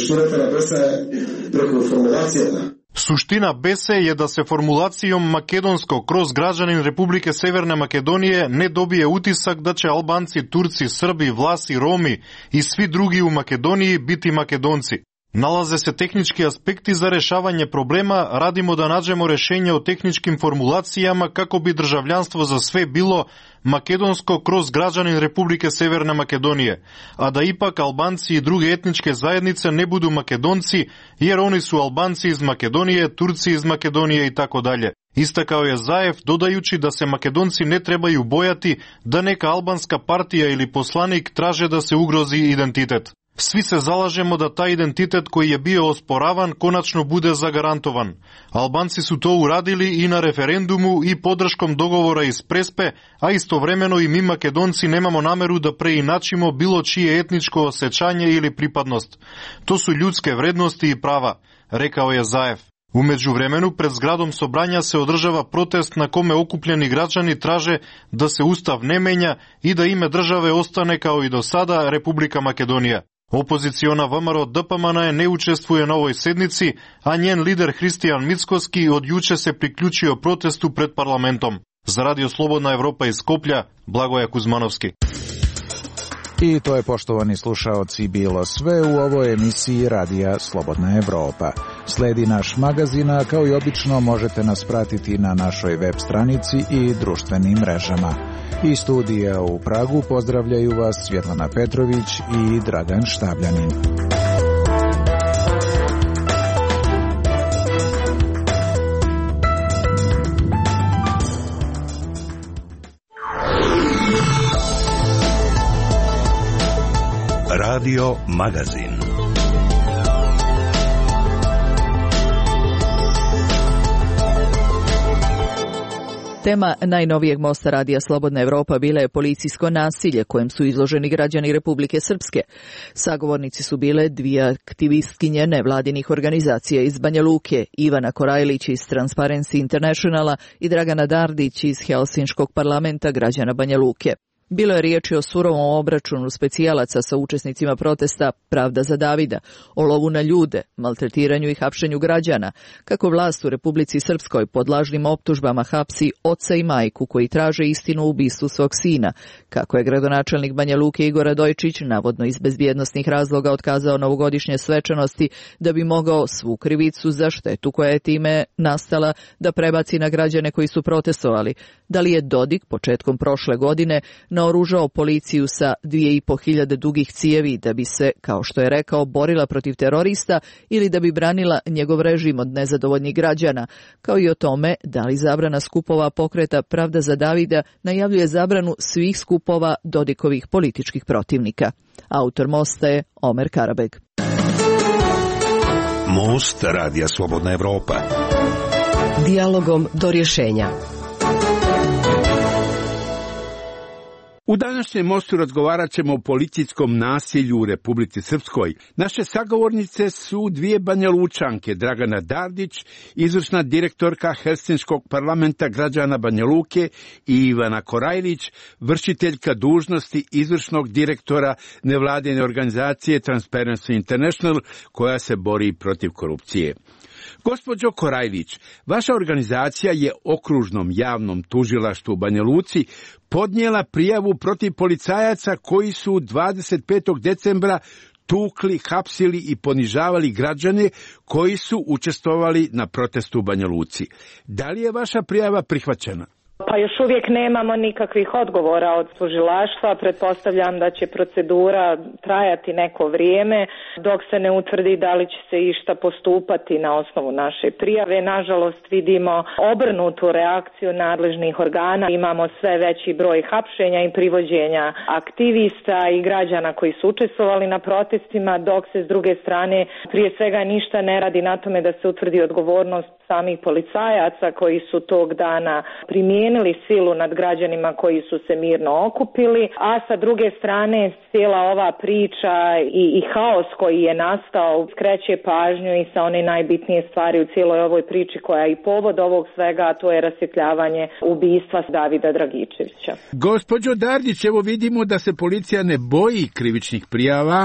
Suština Bese je da se formulacijom makedonsko kroz građanin Republike Severne Makedonije ne dobije utisak da će Albanci, Turci, Srbi, Vlasi, Romi i svi drugi u Makedoniji biti Makedonci. Nalaze se tehnički aspekti za rešavanje problema, radimo da nađemo rešenje o tehničkim formulacijama kako bi državljanstvo za sve bilo makedonsko kroz građanin Republike Severne Makedonije, a da ipak Albanci i druge etničke zajednice ne budu Makedonci, jer oni su Albanci iz Makedonije, Turci iz Makedonije i tako dalje. Istakao je Zaev dodajući da se Makedonci ne trebaju bojati da neka albanska partija ili poslanik traže da se ugrozi identitet. Svi se zalažemo da taj identitet koji je bio osporavan konačno bude zagarantovan. Albanci su to uradili i na referendumu i podrškom dogovora iz Prespe, a istovremeno i mi Makedonci nemamo nameru da preinačimo bilo čije etničko osjećanje ili pripadnost. To su ljudske vrednosti i prava, rekao je Zaev. U međuvremenu pred zgradom Sobranja se održava protest na kome okupljeni građani traže da se ustav ne menja i da ime države ostane kao i do sada Republika Makedonija. Opoziciona V M R O D P M N ne učestvuje na ovoj sednici, a njen lider Hristijan Mickoski od juče se priključio protestu pred parlamentom. Za Radio Slobodna Evropa iz Skoplja, Blagoja Kuzmanovski. I to je, poštovani slušaoci, bilo sve u ovoj emisiji Radija Slobodna Evropa. Sledi naš magazin, a kao i obično možete nas pratiti na našoj web stranici i društvenim mrežama. Iz studija u Pragu pozdravljaju vas Svjetlana Petrović i Dragan Štabljanin. Radio Magazin. Tema najnovijeg mosta Radija Slobodna Evropa bila je policijsko nasilje kojem su izloženi građani Republike Srpske. Sagovornici su bile dvije aktivistkinje nevladinih organizacija iz Banja Luke, Ivana Korajlić iz Transparency Internationala i Dragana Dardić iz Helsinškog parlamenta građana Banja Luke. Bilo je riječi o surovom obračunu specijalaca sa učesnicima protesta Pravda za Davida, o lovu na ljude, maltretiranju i hapšenju građana, kako vlast u Republici Srpskoj pod lažnim optužbama hapsi oca i majku koji traže istinu o ubistvu svog sina, kako je gradonačelnik Banja Luke Igor Radojčić navodno iz bezbjednosnih razloga otkazao novogodišnje svečanosti da bi mogao svu krivicu za štetu koja je time nastala da prebaci na građane koji su protestovali. Da li je Dodik početkom prošle godine naoružao policiju sa dvije i po hiljade dugih cijevi da bi se, kao što je rekao, borila protiv terorista ili da bi branila njegov režim od nezadovoljnih građana, kao i o tome da li zabrana skupova pokreta Pravda za Davida najavljuje zabranu svih skupova Dodikovih političkih protivnika. Autor mosta je Omer Karabeg. Most Radija Slobodna Evropa. Dijalogom do rješenja. U današnjem mostu razgovarat ćemo o policijskom nasilju u Republici Srpskoj. Naše sagovornice su dvije Banjalučanke, Dragana Dardić, izvršna direktorka Helsinškog parlamenta građana Banja Luke, i Ivana Korajlić, vršiteljka dužnosti izvršnog direktora nevladine organizacije Transparency International, koja se bori protiv korupcije. Gospođo Korajlić, vaša organizacija je okružnom javnom tužilaštvu u Banja Luci podnijela prijavu protiv policajaca koji su dvadeset petog decembra tukli, hapsili i ponižavali građane koji su učestvovali na protestu u Banja Luci. Da li je vaša prijava prihvaćena? Pa još uvijek nemamo nikakvih odgovora od tužilaštva. Pretpostavljam da će procedura trajati neko vrijeme dok se ne utvrdi da li će se išta postupati na osnovu naše prijave. Nažalost vidimo obrnutu reakciju nadležnih organa. Imamo sve veći broj hapšenja i privođenja aktivista i građana koji su učestvovali na protestima, dok se s druge strane prije svega ništa ne radi na tome da se utvrdi odgovornost samih policajaca koji su tog dana primijenili silu nad građanima koji su se mirno okupili, a sa druge strane cijela ova priča i, i haos koji je nastao skreće pažnju i sa one najbitnije stvari u cijeloj ovoj priči koja je i povod ovog svega, a to je rasvjetljavanje ubistva Davida Dragičevića. Gospođo Dardić, evo vidimo da se policija ne boji krivičnih prijava.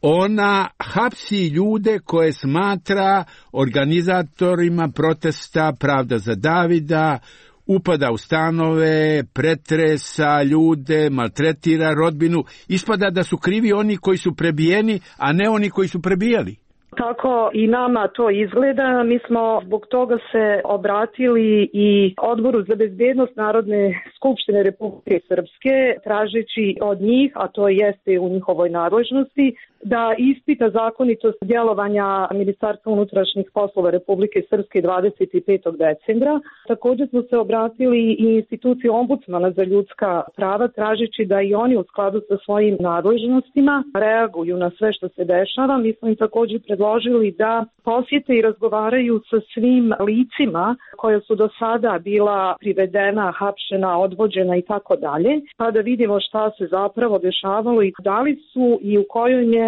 Ona hapsi ljude koje smatra organizatorima protesta Pravda za Davida, upada u stanove, pretresa ljude, maltretira rodbinu. Ispada da su krivi oni koji su prebijeni, a ne oni koji su prebijali. Tako i nama to izgleda. Mi smo zbog toga se obratili i Odboru za bezbjednost Narodne skupštine Republike Srpske, tražeći od njih, a to jeste u njihovoj nadležnosti, da ispita zakonitost djelovanja Ministarstva unutrašnjih poslova Republike Srpske dvadeset petog decembra. Također smo se obratili i instituciji ombudsmana za ljudska prava, tražeći da i oni u skladu sa svojim nadležnostima reaguju na sve što se dešava. Mi smo im također predložili da posjete i razgovaraju sa svim licima koja su do sada bila privedena, hapšena, odvođena i tako dalje, pa da vidimo šta se zapravo dešavalo i da li su i u kojoj mjeri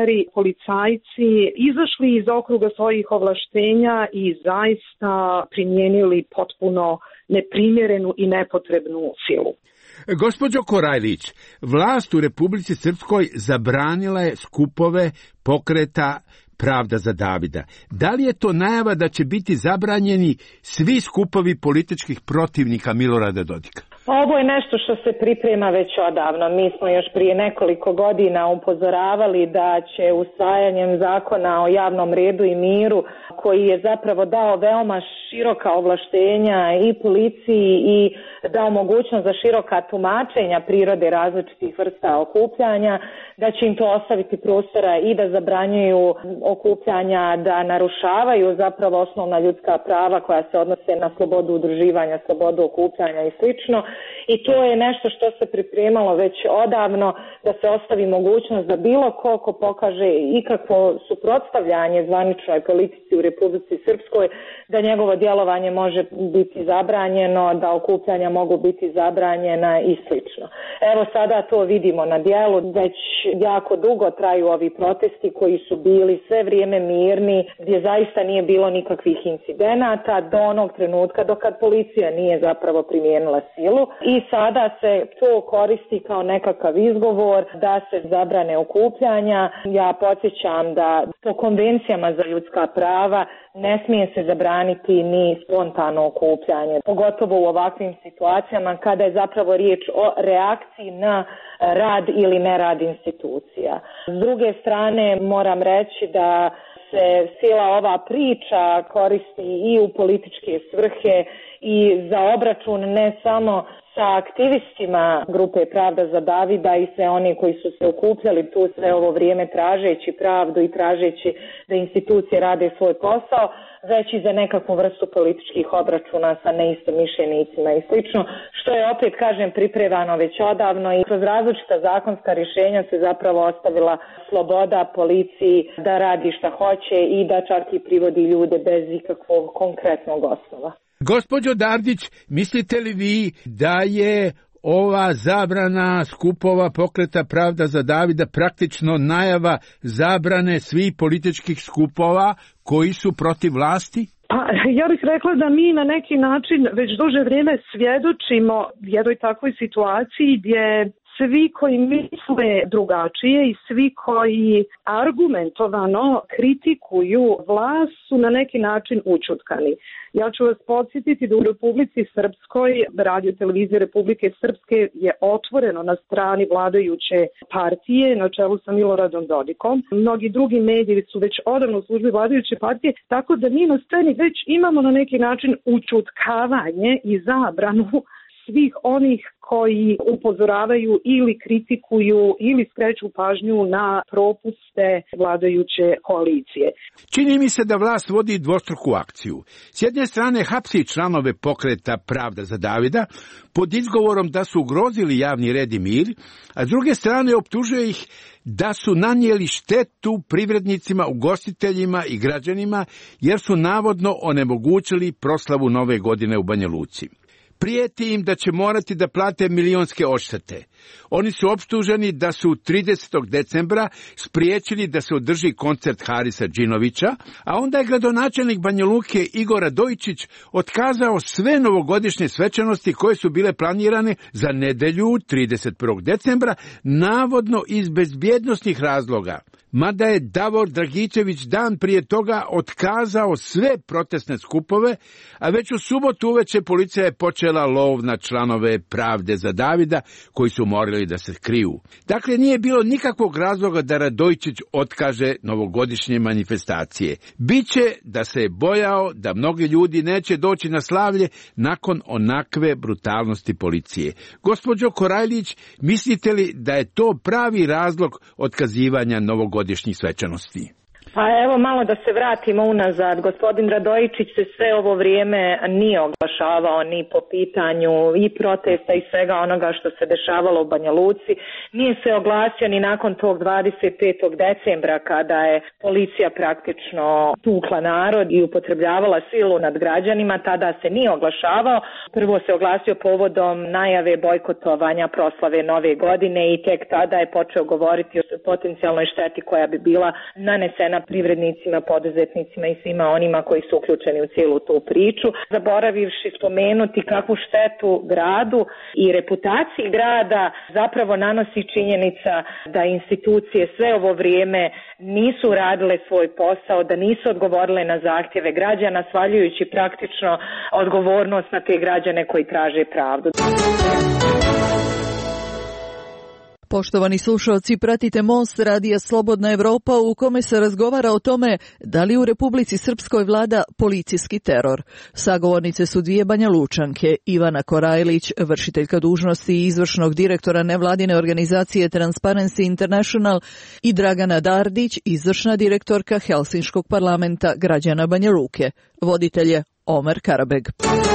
meri policajci izašli iz okruga svojih ovlaštenja i zaista primijenili potpuno neprimjerenu i nepotrebnu silu. Gospođo Korajlić, vlast u Republici Srpskoj zabranila je skupove pokreta Pravda za Davida. Da li je to najava da će biti zabranjeni svi skupovi političkih protivnika Milorada Dodika? Ovo je nešto što se priprema već odavno. Mi smo još prije nekoliko godina upozoravali da će usvajanjem zakona o javnom redu i miru, koji je zapravo dao veoma široka ovlaštenja i policiji i dao mogućnost za široka tumačenja prirode različitih vrsta okupljanja, da će im to ostaviti prostora i da zabranjuju okupljanja, da narušavaju zapravo osnovna ljudska prava koja se odnose na slobodu udruživanja, slobodu okupljanja i slično. I to je nešto što se pripremalo već odavno, da se ostavi mogućnost da bilo ko ko pokaže ikakvo suprotstavljanje zvaničnoj politici u Republici Srpskoj, da njegovo djelovanje može biti zabranjeno, da okupljanja mogu biti zabranjena i slično. Evo sada to vidimo na djelu, već jako dugo traju ovi protesti koji su bili sve vrijeme mirni, gdje zaista nije bilo nikakvih incidenata do onog trenutka do kad policija nije zapravo primijenila silu. I sada se to koristi kao nekakav izgovor da se zabrane okupljanja. Ja podsjećam da po konvencijama za ljudska prava ne smije se zabraniti ni spontano okupljanje, pogotovo u ovakvim situacijama kada je zapravo riječ o reakciji na rad ili nerad institucija. S druge strane moram reći da se cijela ova priča koristi i u političke svrhe i za obračun ne samo sa aktivistima grupe Pravda za Davida i sve oni koji su se okupljali tu sve ovo vrijeme tražeći pravdu i tražeći da institucije rade svoj posao, već i za nekakvu vrstu političkih obračuna sa neistomišljenicima i slično, što je opet, kažem, pripremano već odavno i kroz različita zakonska rješenja se zapravo ostavila sloboda policiji da radi šta hoće i da čak i privodi ljude bez ikakvog konkretnog osnova. Gospođo Dardić, mislite li vi da je ova zabrana skupova pokreta Pravda za Davida praktično najava zabrane svih političkih skupova koji su protiv vlasti? Pa, ja bih rekla da mi na neki način već duže vrijeme svjedočimo jednoj takvoj situaciji gdje svi koji misle drugačije i svi koji argumentovano kritikuju vlast su na neki način učutkani. Ja ću vas podsjetiti da u Republici Srpskoj Radio televizija Republike Srpske je otvoreno na strani vladajuće partije na čelu sa Miloradom Dodikom. Mnogi drugi mediji su već odavno u službi vladajuće partije, tako da mi na sceni već imamo na neki način učutkavanje i zabranu svih onih koji upozoravaju ili kritikuju ili skreću pažnju na propuste vladajuće koalicije. Čini mi se da vlast vodi dvostruku akciju. S jedne strane hapsi članove pokreta Pravda za Davida pod izgovorom da su ugrozili javni red i mir, a s druge strane optužuje ih da su nanijeli štetu privrednicima, ugostiteljima i građanima jer su navodno onemogućili proslavu Nove godine u Banja Luci. Prijeti im da će morati da plate milionske odštete. Oni su optuženi da su tridesetog decembra spriječili da se održi koncert Harisa Džinovića, a onda je gradonačelnik Banja Luke Igor Radojičić otkazao sve novogodišnje svečanosti koje su bile planirane za nedelju trideset prvog decembra, navodno iz bezbjednosnih razloga. Mada je Davor Dragičević dan prije toga otkazao sve protestne skupove, a već u subotu uveče policija je počela lov na članove Pravde za Davida koji su morali da se kriju. Dakle, nije bilo nikakvog razloga da Radojičić otkaže novogodišnje manifestacije. Biće da se je bojao da mnogi ljudi neće doći na slavlje nakon onakve brutalnosti policije. Gospođo Korajlić, mislite li da je to pravi razlog otkazivanja novogodišnjih svečanosti? Pa evo malo da se vratimo unazad. Gospodin Radojičić se sve ovo vrijeme nije oglašavao ni po pitanju i protesta i svega onoga što se dešavalo u Banja Luci. Nije se oglasio ni nakon tog dvadeset petog decembra kada je policija praktično tukla narod i upotrebljavala silu nad građanima. Tada se nije oglašavao. Prvo se oglasio povodom najave bojkotovanja proslave Nove godine i tek tada je počeo govoriti o potencijalnoj šteti koja bi bila nanesena privrednicima, poduzetnicima i svima onima koji su uključeni u cijelu tu priču, zaboravivši spomenuti kakvu štetu gradu i reputaciji grada zapravo nanosi činjenica da institucije sve ovo vrijeme nisu radile svoj posao, da nisu odgovorile na zahtjeve građana, svaljujući praktično odgovornost na te građane koji traže pravdu. Poštovani slušalci, pratite Most radija Slobodna Evropa u kome se razgovara o tome da li u Republici Srpskoj vlada policijski teror. Sagovornice su dvije Banja Lučanke, Ivana Korajlić, vršiteljka dužnosti izvršnog direktora nevladine organizacije Transparency International, i Dragana Dardić, izvršna direktorka Helsinškog parlamenta građana Banja Luke. Voditelj je Omer Karabeg.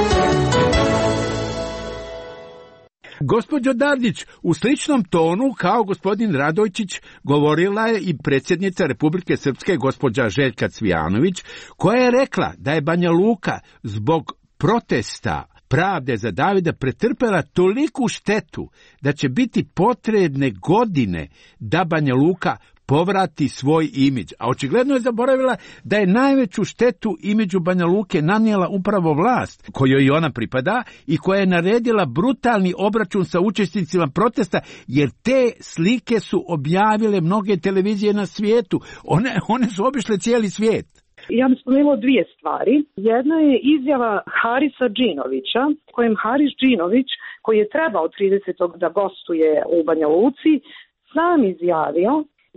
Gospođo Dardić, u sličnom tonu kao gospodin Radojčić govorila je i predsjednica Republike Srpske gospođa Željka Cvijanović, koja je rekla da je Banja Luka zbog protesta Pravde za Davida pretrpela toliku štetu da će biti potrebne godine da Banja Luka povrati svoj imidž. A očigledno je zaboravila da je najveću štetu imidžu Banja Luke nanijela upravo vlast, kojoj i ona pripada i koja je naredila brutalni obračun sa učesnicima protesta, jer te slike su objavile mnoge televizije na svijetu. One, one su obišle cijeli svijet. Ja bih spomenula dvije stvari. Jedna je izjava Harisa Džinovića, kojem Haris Džinović, koji je trebao tridesetog da gostuje u Banja Luci, sam izjavio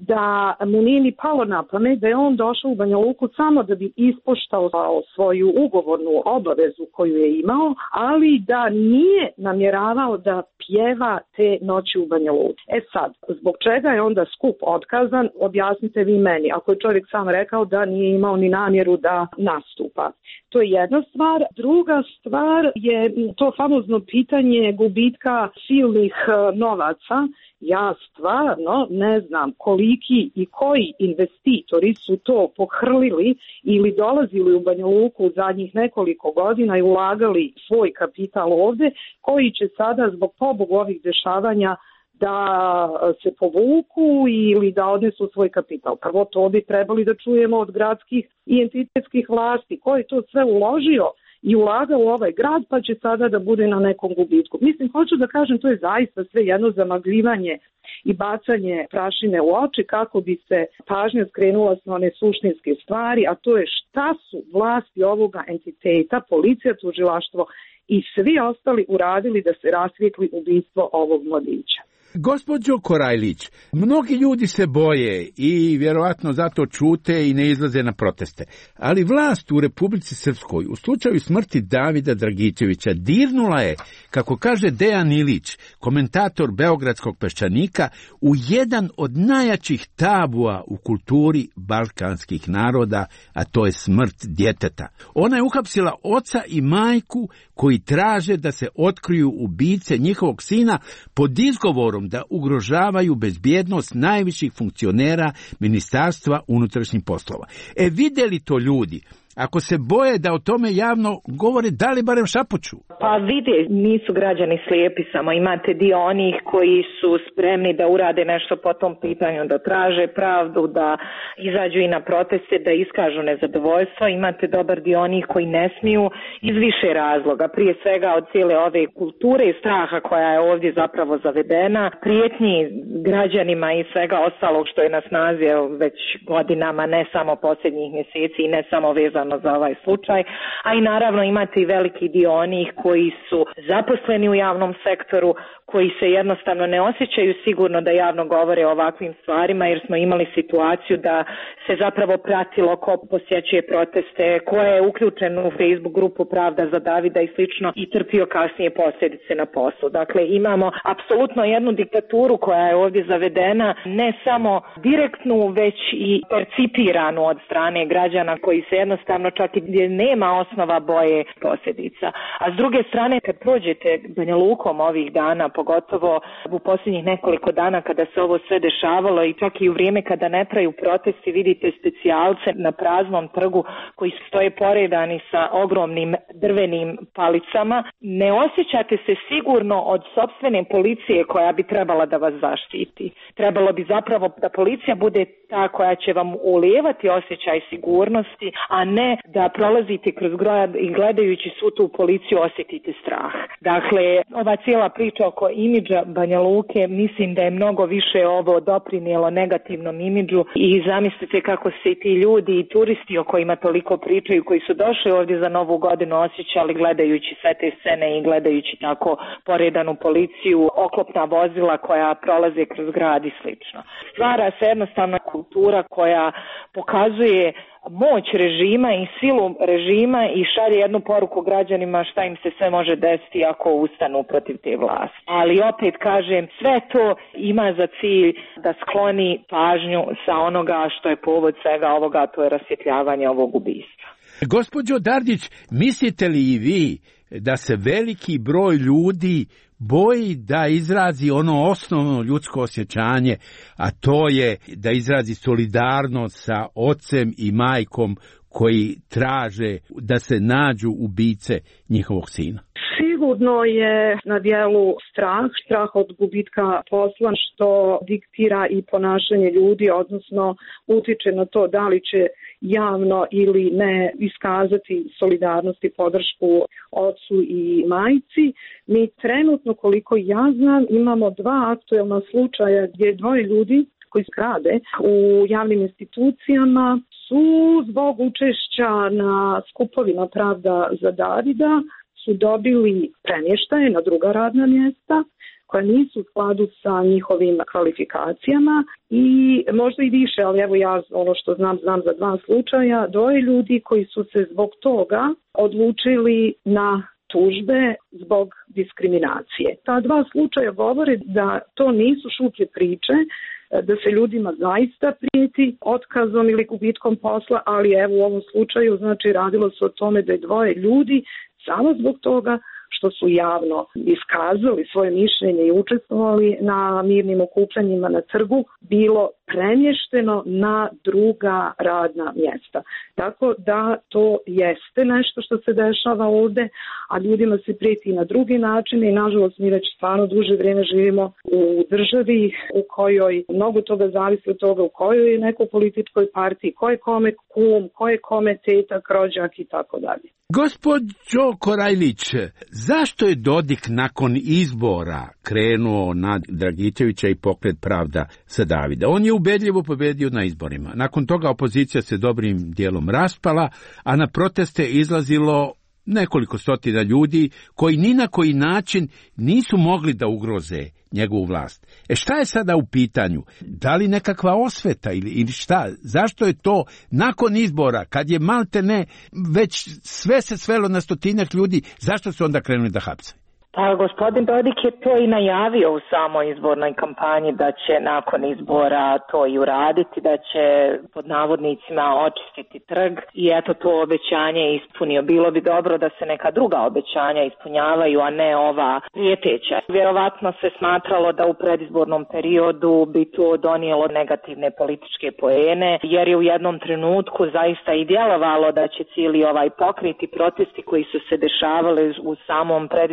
da mu nije ni palo na pamet da je on došao u Banja Luku samo da bi ispoštao svoju ugovornu obavezu koju je imao, ali da nije namjeravao da pjeva te noći u Banja Luci. E sad, zbog čega je onda skup otkazan, objasnite vi meni, ako je čovjek sam rekao da nije imao ni namjeru da nastupa. To je jedna stvar. Druga stvar je to famozno pitanje gubitka silnih novaca. Ja stvarno ne znam koliki i koji investitori su to pohrlili ili dolazili u Banja Luku u zadnjih nekoliko godina i ulagali svoj kapital ovdje, koji će sada zbog pobogu ovih dešavanja da se povuku ili da odnesu svoj kapital. Prvo to bi trebali da čujemo od gradskih i entitetskih vlasti, ko je to sve uložio i ulaga u ovaj grad, pa će sada da bude na nekom gubitku. Mislim, hoću da kažem, to je zaista sve jedno zamagljivanje i bacanje prašine u oči kako bi se pažnja skrenula na one suštinske stvari, a to je šta su vlasti ovoga entiteta, policija, tužilaštvo i svi ostali uradili da se rasvijetli ubistvo ovog mladića. Gospođo Korajlić, mnogi ljudi se boje i vjerovatno zato čute i ne izlaze na proteste. Ali vlast u Republici Srpskoj u slučaju smrti Davida Dragičevića dirnula je, kako kaže Dejan Ilić, komentator Beogradskog Peščanika, u jedan od najjačih tabua u kulturi balkanskih naroda, a to je smrt djeteta. Ona je uhapsila oca i majku koji traže da se otkriju ubice njihovog sina pod izgovorom da ugrožavaju bezbjednost najviših funkcionera Ministarstva unutrašnjih poslova. E, vidjeli to ljudi? Ako se boje da o tome javno govore, da li barem šapuću? Pa vide, nisu građani slijepi, samo imate dio onih koji su spremni da urade nešto po tom pitanju, da traže pravdu, da izađu i na proteste, da iskažu nezadovoljstvo. Imate dobar dio onih koji ne smiju iz više razloga. Prije svega od cijele ove kulture i straha koja je ovdje zapravo zavedena, prijetnji građanima i svega ostalog što je na snazi već godinama, ne samo posljednjih mjeseci i ne samo vezano vezano za ovaj slučaj, a i naravno imate i veliki dio onih koji su zaposleni u javnom sektoru, koji se jednostavno ne osjećaju sigurno da javno govore o ovakvim stvarima, jer smo imali situaciju da se zapravo pratilo ko posjećuje proteste, ko je uključen u Facebook grupu Pravda za Davida i slično i trpio kasnije posljedice na poslu. Dakle, imamo apsolutno jednu diktaturu koja je ovdje zavedena, ne samo direktnu, već i percipiranu od strane građana koji se jednostavno čak i gdje nema osnova boje posljedica. A s druge strane, kad prođete Banja Lukom ovih dana, pogotovo u posljednjih nekoliko dana kada se ovo sve dešavalo i čak i u vrijeme kada ne traju protesti, vidite specijalce na praznom trgu koji stoje poredani sa ogromnim drvenim palicama. Ne osjećate se sigurno od sopstvene policije koja bi trebala da vas zaštiti. Trebalo bi zapravo da policija bude ta koja će vam ulijevati osjećaj sigurnosti, a ne da prolazite kroz grad i gledajući svu tu policiju osjetite strah. Dakle, ova cijela priča oko imidža Banja Luke, mislim da je mnogo više ovo doprinijelo negativnom imidžu i zamislite kako se i ti ljudi i turisti o kojima toliko pričaju, koji su došli ovdje za Novu godinu, osjećali gledajući sve te scene i gledajući tako poredanu policiju, oklopna vozila koja prolaze kroz grad i slično. Stvara se jednostavno kultura koja pokazuje moć režima i silu režima i šalje jednu poruku građanima šta im se sve može desiti ako ustanu protiv te vlasti. Ali opet kažem, sve to ima za cilj da skloni pažnju sa onoga što je povod svega ovoga, to je rasvjetljavanje ovog ubistva. Gospođo Dardić, mislite li i vi da se veliki broj ljudi boji da izrazi ono osnovno ljudsko osjećanje, a to je da izrazi solidarnost sa ocem i majkom koji traže da se nađu ubice njihovog sina? Sigurno je na dijelu strah, strah od gubitka posla, što diktira i ponašanje ljudi, odnosno utiče na to da li će javno ili ne iskazati solidarnost i podršku ocu i majci. Mi trenutno, koliko ja znam, imamo dva aktuelna slučaja gdje dvoje ljudi koji rade u javnim institucijama su zbog učešća na skupovima Pravda za Davida su dobili premještaje na druga radna mjesta koja nisu u skladu sa njihovim kvalifikacijama i možda i više, ali evo ja ono što znam, znam za dva slučaja, dvoje ljudi koji su se zbog toga odlučili na tužbe zbog diskriminacije. Ta dva slučaja govore da to nisu šuplje priče, da se ljudima zaista prijeti otkazom ili gubitkom posla, ali evo u ovom slučaju znači radilo se o tome da je dvoje ljudi samo zbog toga što su javno iskazali svoje mišljenje i učestvovali na mirnim okupljanjima na trgu, bilo premješteno na druga radna mjesta. Tako da to jeste nešto što se dešava ovdje, a ljudima se prijeti na drugi način i nažalost mi već stvarno duže vrijeme živimo u državi u kojoj mnogo toga zavisi od toga u kojoj je nekoj političkoj partiji, ko je kome kum, ko je kome tetak, rođak i tako dalje. Gospođo Korajlić, zašto je Dodik nakon izbora krenuo na Dragičevića i Pokret Pravda za Davida? On je ubedljivo pobedio na izborima. Nakon toga opozicija se dobrim dijelom raspala, a na proteste izlazilo nekoliko stotina ljudi koji ni na koji način nisu mogli da ugroze njegovu vlast. E šta je sada u pitanju? Da li nekakva osveta ili, ili šta? Zašto je to nakon izbora, kad je malte ne, već sve se svelo na stotinjak ljudi, zašto su onda krenuli da hapse? Pa gospodin Dodik je to i najavio u samoj izbornoj kampanji da će nakon izbora to i uraditi, da će pod navodnicima očistiti trg i eto to obećanje je ispunio. Bilo bi dobro da se neka druga obećanja ispunjavaju, a ne ova prijeteća. Vjerovatno se smatralo da u predizbornom periodu bi to donijelo negativne političke poene, jer je u jednom trenutku zaista i djelovalo da će cijeli ovaj pokret i protesti koji su se dešavali u samom predizbornom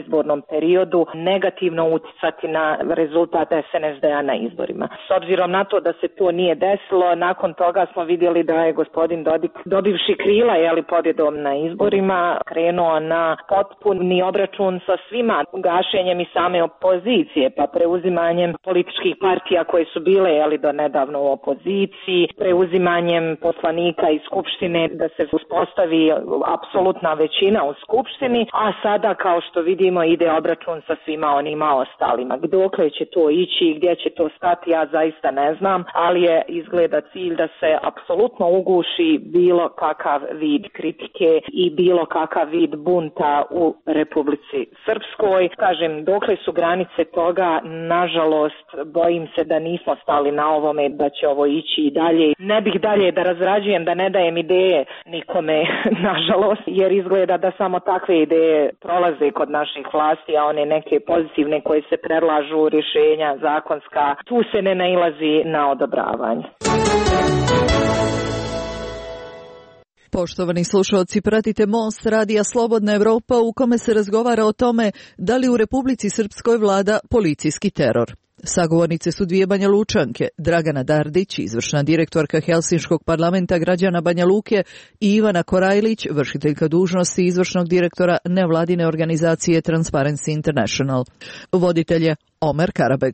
periodu negativno uticati na rezultat S N S D-a na izborima. S obzirom na to da se to nije desilo, nakon toga smo vidjeli da je gospodin Dodik, dobivši krila jeli, pobjedom na izborima, krenuo na potpuni obračun sa svima, gašenjem i same opozicije, pa preuzimanjem političkih partija koje su bile jeli, do nedavno u opoziciji, preuzimanjem poslanika iz Skupštine da se uspostavi apsolutna većina u Skupštini, a sada kao što vidimo ide obračun sa svima onima ostalima. Dokle će to ići, gdje će to stati, ja zaista ne znam, ali je izgleda cilj da se apsolutno uguši bilo kakav vid kritike i bilo kakav vid bunta u Republici Srpskoj. Kažem, dokle su granice toga, nažalost, bojim se da nismo stali na ovome, da će ovo ići i dalje. Ne bih dalje da razrađujem, da ne dajem ideje nikome, nažalost, jer izgleda da samo takve ideje prolaze kod naših vlasti, a one neke pozitivne koje se predlažu, rješenja zakonska, tu se ne nailazi na odobravanje. Poštovani slušalci, pratite Most radija Slobodna Evropa u kome se razgovara o tome da li u Republici Srpskoj vlada policijski teror. Sagovornice su dvije Banja Lučanke, Dragana Dardić, izvršna direktorka Helsinškog parlamenta građana Banja Luke, i Ivana Korajlić, vršiteljka dužnosti izvršnog direktora nevladine organizacije Transparency International. Voditelj je Omer Karabeg.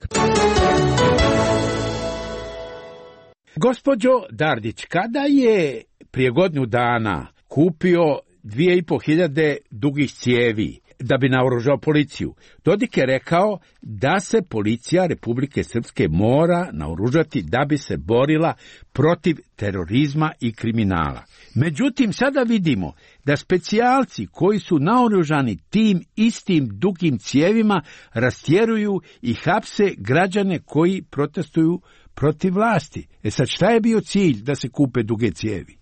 Gospođo Dardić, kada je prije godinu dana kupio dvije i po hiljade dugih cijevi da bi naoružao policiju, Dodik je rekao da se policija Republike Srpske mora naoružati da bi se borila protiv terorizma i kriminala. Međutim, sada vidimo da specijalci koji su naoružani tim istim dugim cijevima rastjeruju i hapse građane koji protestuju protiv vlasti. E sad, šta je bio cilj da se kupe duge cijevi?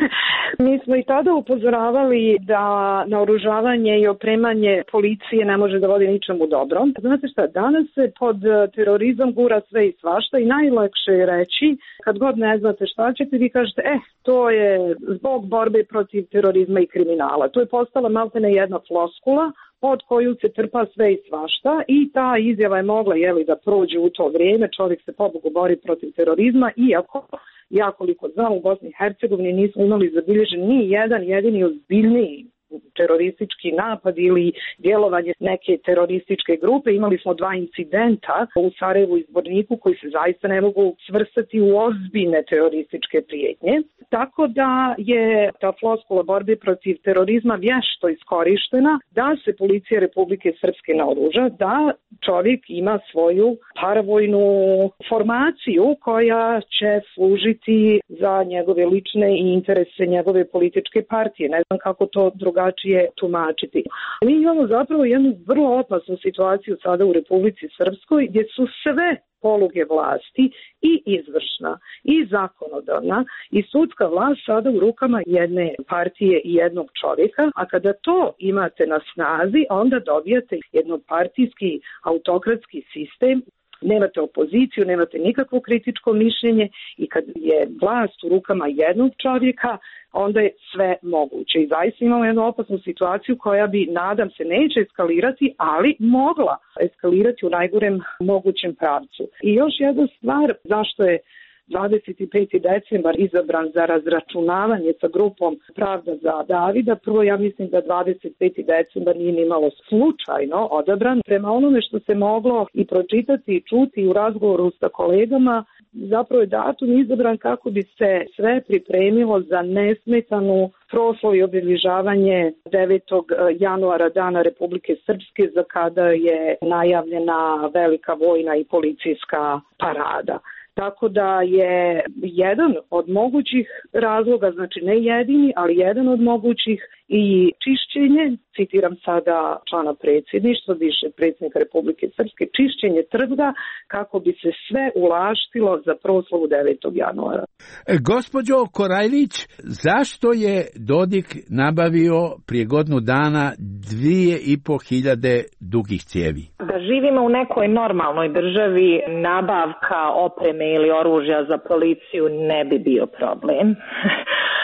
Mi smo i tada upozoravali da naoružavanje i opremanje policije ne može da vodi ničemu dobro. Znate šta, danas se pod terorizam gura sve i svašta i najlakše je reći, kad god ne znate šta ćete, vi kažete, eh, to je zbog borbe protiv terorizma i kriminala. To je postala maltene jedna floskula pod koju se trpa sve i svašta i ta izjava je mogla jeli, da prođe u to vrijeme, čovjek se pobogu bori protiv terorizma, iako ja koliko znam u Bosni i Hercegovini nismo imali zabilježen ni jedan jedini ozbiljniji teroristički napad ili djelovanje neke terorističke grupe. Imali smo dva incidenta u Sarajevu i Zvorniku koji se zaista ne mogu svrstati u ozbiljne terorističke prijetnje. Tako da je ta floskula borbe protiv terorizma vješto iskorištena da se policija Republike Srpske naoruža, da čovjek ima svoju paravojnu formaciju koja će služiti za njegove lične i interese njegove političke partije. Ne znam kako to drugačije tumačiti. Mi imamo zapravo jednu vrlo opasnu situaciju sada u Republici Srpskoj gdje su sve poluge vlasti i izvršna i zakonodavna i sudska vlast sada u rukama jedne partije i jednog čovjeka, a kada to imate na snazi, onda dobijate jednopartijski autokratski sistem. Nemate opoziciju, nemate nikakvo kritičko mišljenje i kad je vlast u rukama jednog čovjeka, onda je sve moguće. I zaista imamo jednu opasnu situaciju koja bi, nadam se, neće eskalirati, ali mogla eskalirati u najgorem mogućem pravcu. I još jedna stvar, zašto je dvadeset peti decembar izabran za razračunavanje sa grupom Pravda za Davida. Prvo, ja mislim da dvadeset peti decembar nije nimalo slučajno odabran. Prema onome što se moglo i pročitati i čuti u razgovoru sa kolegama, zapravo je datum izabran kako bi se sve pripremilo za nesmetanu proslavu i obilježavanje devetog januara Dana Republike Srpske, za kada je najavljena velika vojna i policijska parada. Tako da je jedan od mogućih razloga, znači ne jedini, ali jedan od mogućih i čišćenje, citiram sada člana predsjedništva, bivšeg predsjednika Republike Srpske, čišćenje trga kako bi se sve ulaštilo za proslavu devetog januara. Gospođo Korajlić, zašto je Dodik nabavio prije godinu dana dvije i po hiljade dugih cijevi? Da živimo u nekoj normalnoj državi, nabavka opreme ili oružja za policiju ne bi bio problem.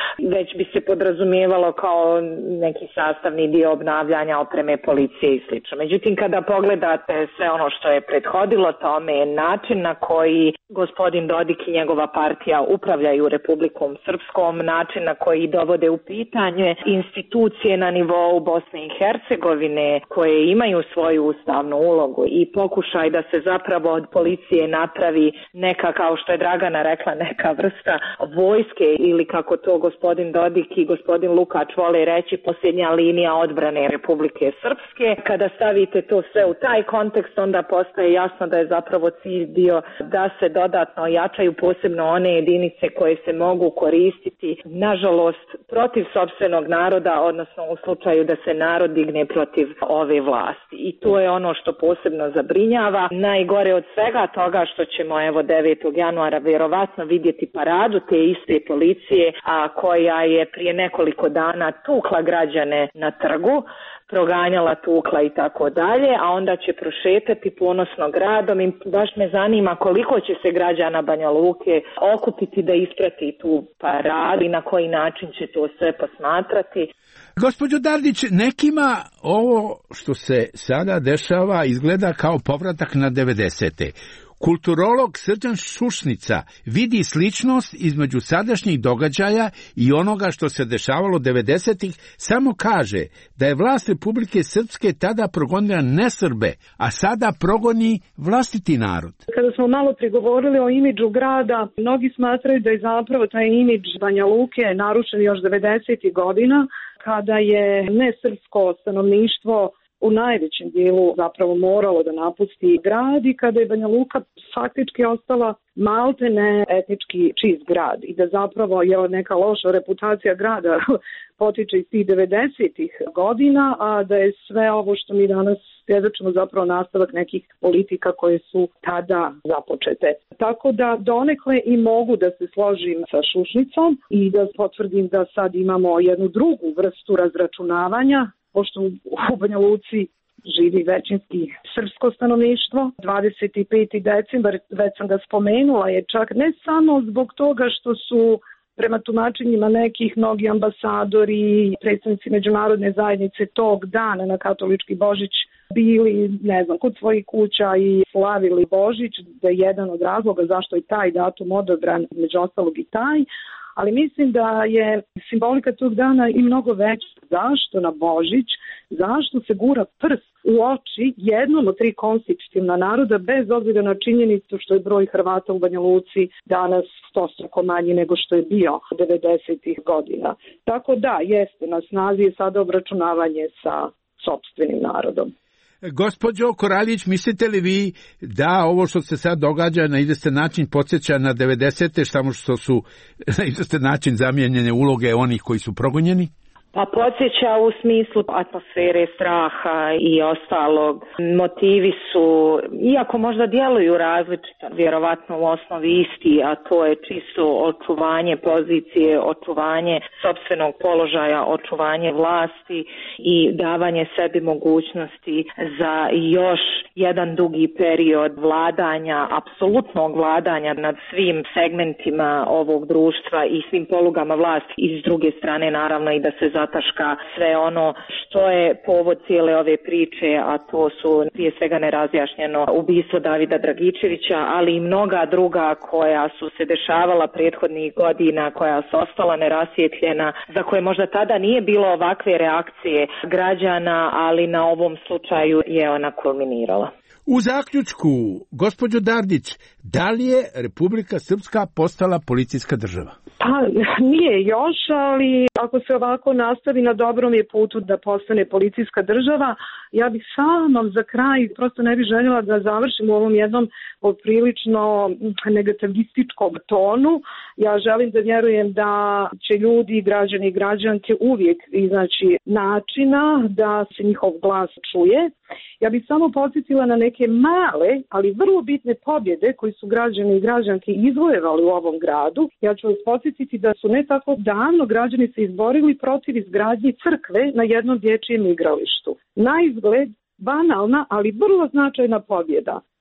već bi se podrazumijevalo kao neki sastavni dio obnavljanja opreme policije i slično. Međutim, kada pogledate sve ono što je prethodilo tome, je način na koji gospodin Dodik i njegova partija upravljaju Republikom Srpskom, način na koji dovode u pitanje institucije na nivou Bosne i Hercegovine koje imaju svoju ustavnu ulogu i pokušaj da se zapravo od policije napravi neka, kao što je Dragana rekla, neka vrsta vojske ili kako to gospodin Dodik i gospodin Lukač vole reći, posljednja linija odbrane Republike Srpske. Kada stavite to sve u taj kontekst, onda postaje jasno da je zapravo cilj bio da se dodatno jačaju posebno one jedinice koje se mogu koristiti, nažalost, protiv sopstvenog naroda, odnosno u slučaju da se narod digne protiv ove vlasti. I to je ono što posebno zabrinjava. Najgore od svega toga što ćemo evo devetog januara vjerovatno vidjeti paradu te iste policije, a koja je prije nekoliko dana tukla građane na trgu, proganjala, tukla i tako dalje, a onda će prošetati ponosno gradom i baš me zanima koliko će se građana Banja Luke okupiti da isprati tu paradu i na koji način će to sve posmatrati. Gospođo Dardić, nekima ovo što se sada dešava izgleda kao povratak na devedesete. Kulturolog Srđan Šušnica vidi sličnost između sadašnjih događaja i onoga što se dešavalo devedesetih, samo kaže da je vlast Republike Srpske tada progonila nesrbe, a sada progoni vlastiti narod. Kada smo malo prigovorili o imidžu grada, mnogi smatraju da je zapravo taj imidž Banja Luke narušen još devedesetih godina, kada je nesrpsko stanovništvo u najvećem dijelu zapravo moralo da napusti grad i kada je Banja Luka faktički ostala maltene etnički čist grad i da zapravo je neka loša reputacija grada potiče iz tih devedesetih godina, a da je sve ovo što mi danas svjedočimo zapravo nastavak nekih politika koje su tada započete. Tako da donekle i mogu da se složim sa Šušnicom i da potvrdim da sad imamo jednu drugu vrstu razračunavanja, pošto u Banja Luci živi većinski srpsko stanovništvo. dvadeset peti decembar, već sam ga spomenula, je čak ne samo zbog toga što su prema tumačenjima nekih mnogi ambasadori i predstavnici međunarodne zajednice tog dana na katolički Božić bili, ne znam, kod svojih kuća i slavili Božić, da je jedan od razloga zašto je taj datum odabran, među ostalog i taj, ali mislim da je simbolika tog dana i mnogo veća. Zašto na Božić? Zašto se gura prst u oči jednom od tri konstitutivna naroda, bez obzira na činjenicu što je broj Hrvata u Banja Luci danas stostruko manji nego što je bio devedesetih godina. Tako da, jeste, na snazi je sada obračunavanje sa sopstvenim narodom. Gospođo Koraljić, mislite li vi da ovo što se sad događa na izvestan način podsjeća na devedesete, samo što su na izvestan način zamijenjene uloge onih koji su progonjeni? Pa podsjeća u smislu atmosfere straha i ostalog. Motivi su, iako možda djeluju različito, vjerovatno u osnovi isti, a to je čisto očuvanje pozicije, očuvanje sopstvenog položaja, očuvanje vlasti i davanje sebi mogućnosti za još jedan dugi period vladanja, apsolutnog vladanja nad svim segmentima ovog društva i svim polugama vlasti. I s druge strane naravno i da se zataška sve ono što je povod cijele ove priče, a to su prije svega nerazjašnjeno ubistvo Davida Dragičevića, ali i mnoga druga koja su se dešavala prethodnih godina, koja su ostala nerasvjetljena, za koje možda tada nije bilo ovakve reakcije građana, ali na ovom slučaju je ona kulminirala. U zaključku, gospođo Dardić, da li je Republika Srpska postala policijska država? Pa nije još, ali ako se ovako nastavi na dobrom je putu da postane policijska država. Ja bih samo za kraj, prosto ne bih željela da završim u ovom jednom poprilično negativističkom tonu. Ja želim da vjerujem da će ljudi, građani i građanke uvijek iznaći načina da se njihov glas čuje. Ja bih samo podsjetila na neke male, ali vrlo bitne pobjede koji su građani i građanke izvojevali u ovom gradu. Ja ću vas podsjetiti da su ne tako davno građani se izborili protiv izgradnje crkve na jednom dječjem igralištu. Na izgled banalna, ali vrlo značajna pobjeda.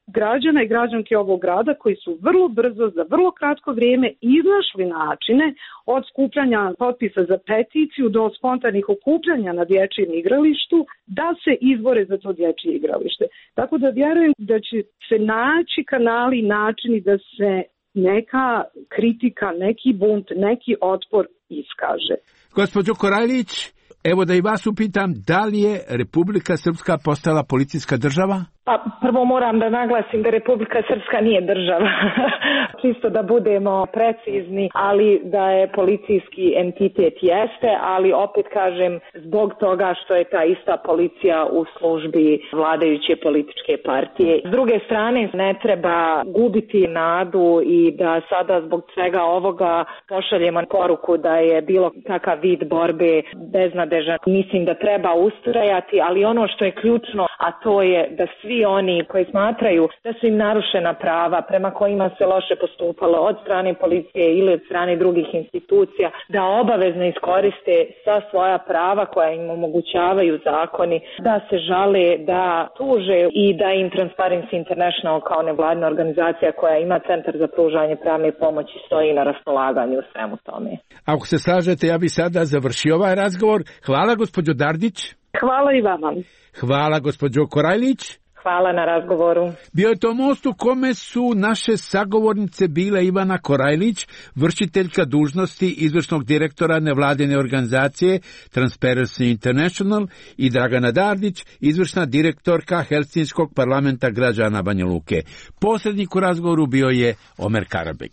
građana i građanke ovog grada koji su vrlo brzo, za vrlo kratko vrijeme iznašli načine od skupljanja potpisa za peticiju do spontanih okupljanja na dječjem igralištu da se izbore za to dječje igralište. Tako da vjerujem da će se naći kanali i načini da se neka kritika, neki bunt, neki otpor iskaže. Gospođo Korajlić, evo da i vas upitam, da li je Republika Srpska postala policijska država? Pa prvo moram da naglasim da Republika Srpska nije država, čisto da budemo precizni, ali da je policijski entitet jeste, ali opet kažem zbog toga što je ta ista policija u službi vladajuće političke partije. S druge strane ne treba gubiti nadu i da sada zbog svega ovoga pošaljemo poruku da je bilo kakav vid borbe beznadežan. Mislim da treba ustrajati, ali ono što je ključno, a to je da svi oni koji smatraju da su im narušena prava prema kojima se loše postupalo od strane policije ili od strane drugih institucija, da obavezno iskoriste sva svoja prava koja im omogućavaju zakoni, da se žale, da tuže i da im Transparency International kao nevladina organizacija koja ima centar za pružanje pravne pomoći stoji na raspolaganju u svemu tome. Ako se slažete, ja bi sada završio ovaj razgovor. Hvala gospođo Dardić. Hvala i vama. Hvala gospođo Korajlić. Hvala na razgovoru. Bio je to most u kome su naše sagovornice bile Ivana Korajlić, vršiteljka dužnosti izvršnog direktora nevladine organizacije Transparency International, i Dragana Dardić, izvršna direktorka Helsinskog parlamenta građana Banja Luke. Posrednik u razgovoru bio je Omer Karabek.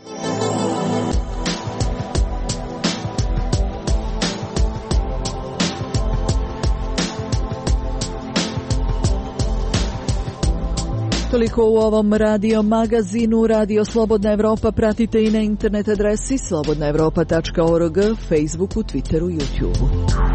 Toliko u ovom radio magazinu. Radio Slobodna Evropa pratite i na internet adresi slobodna evropa tačka org, Facebooku, Twitteru, YouTubeu.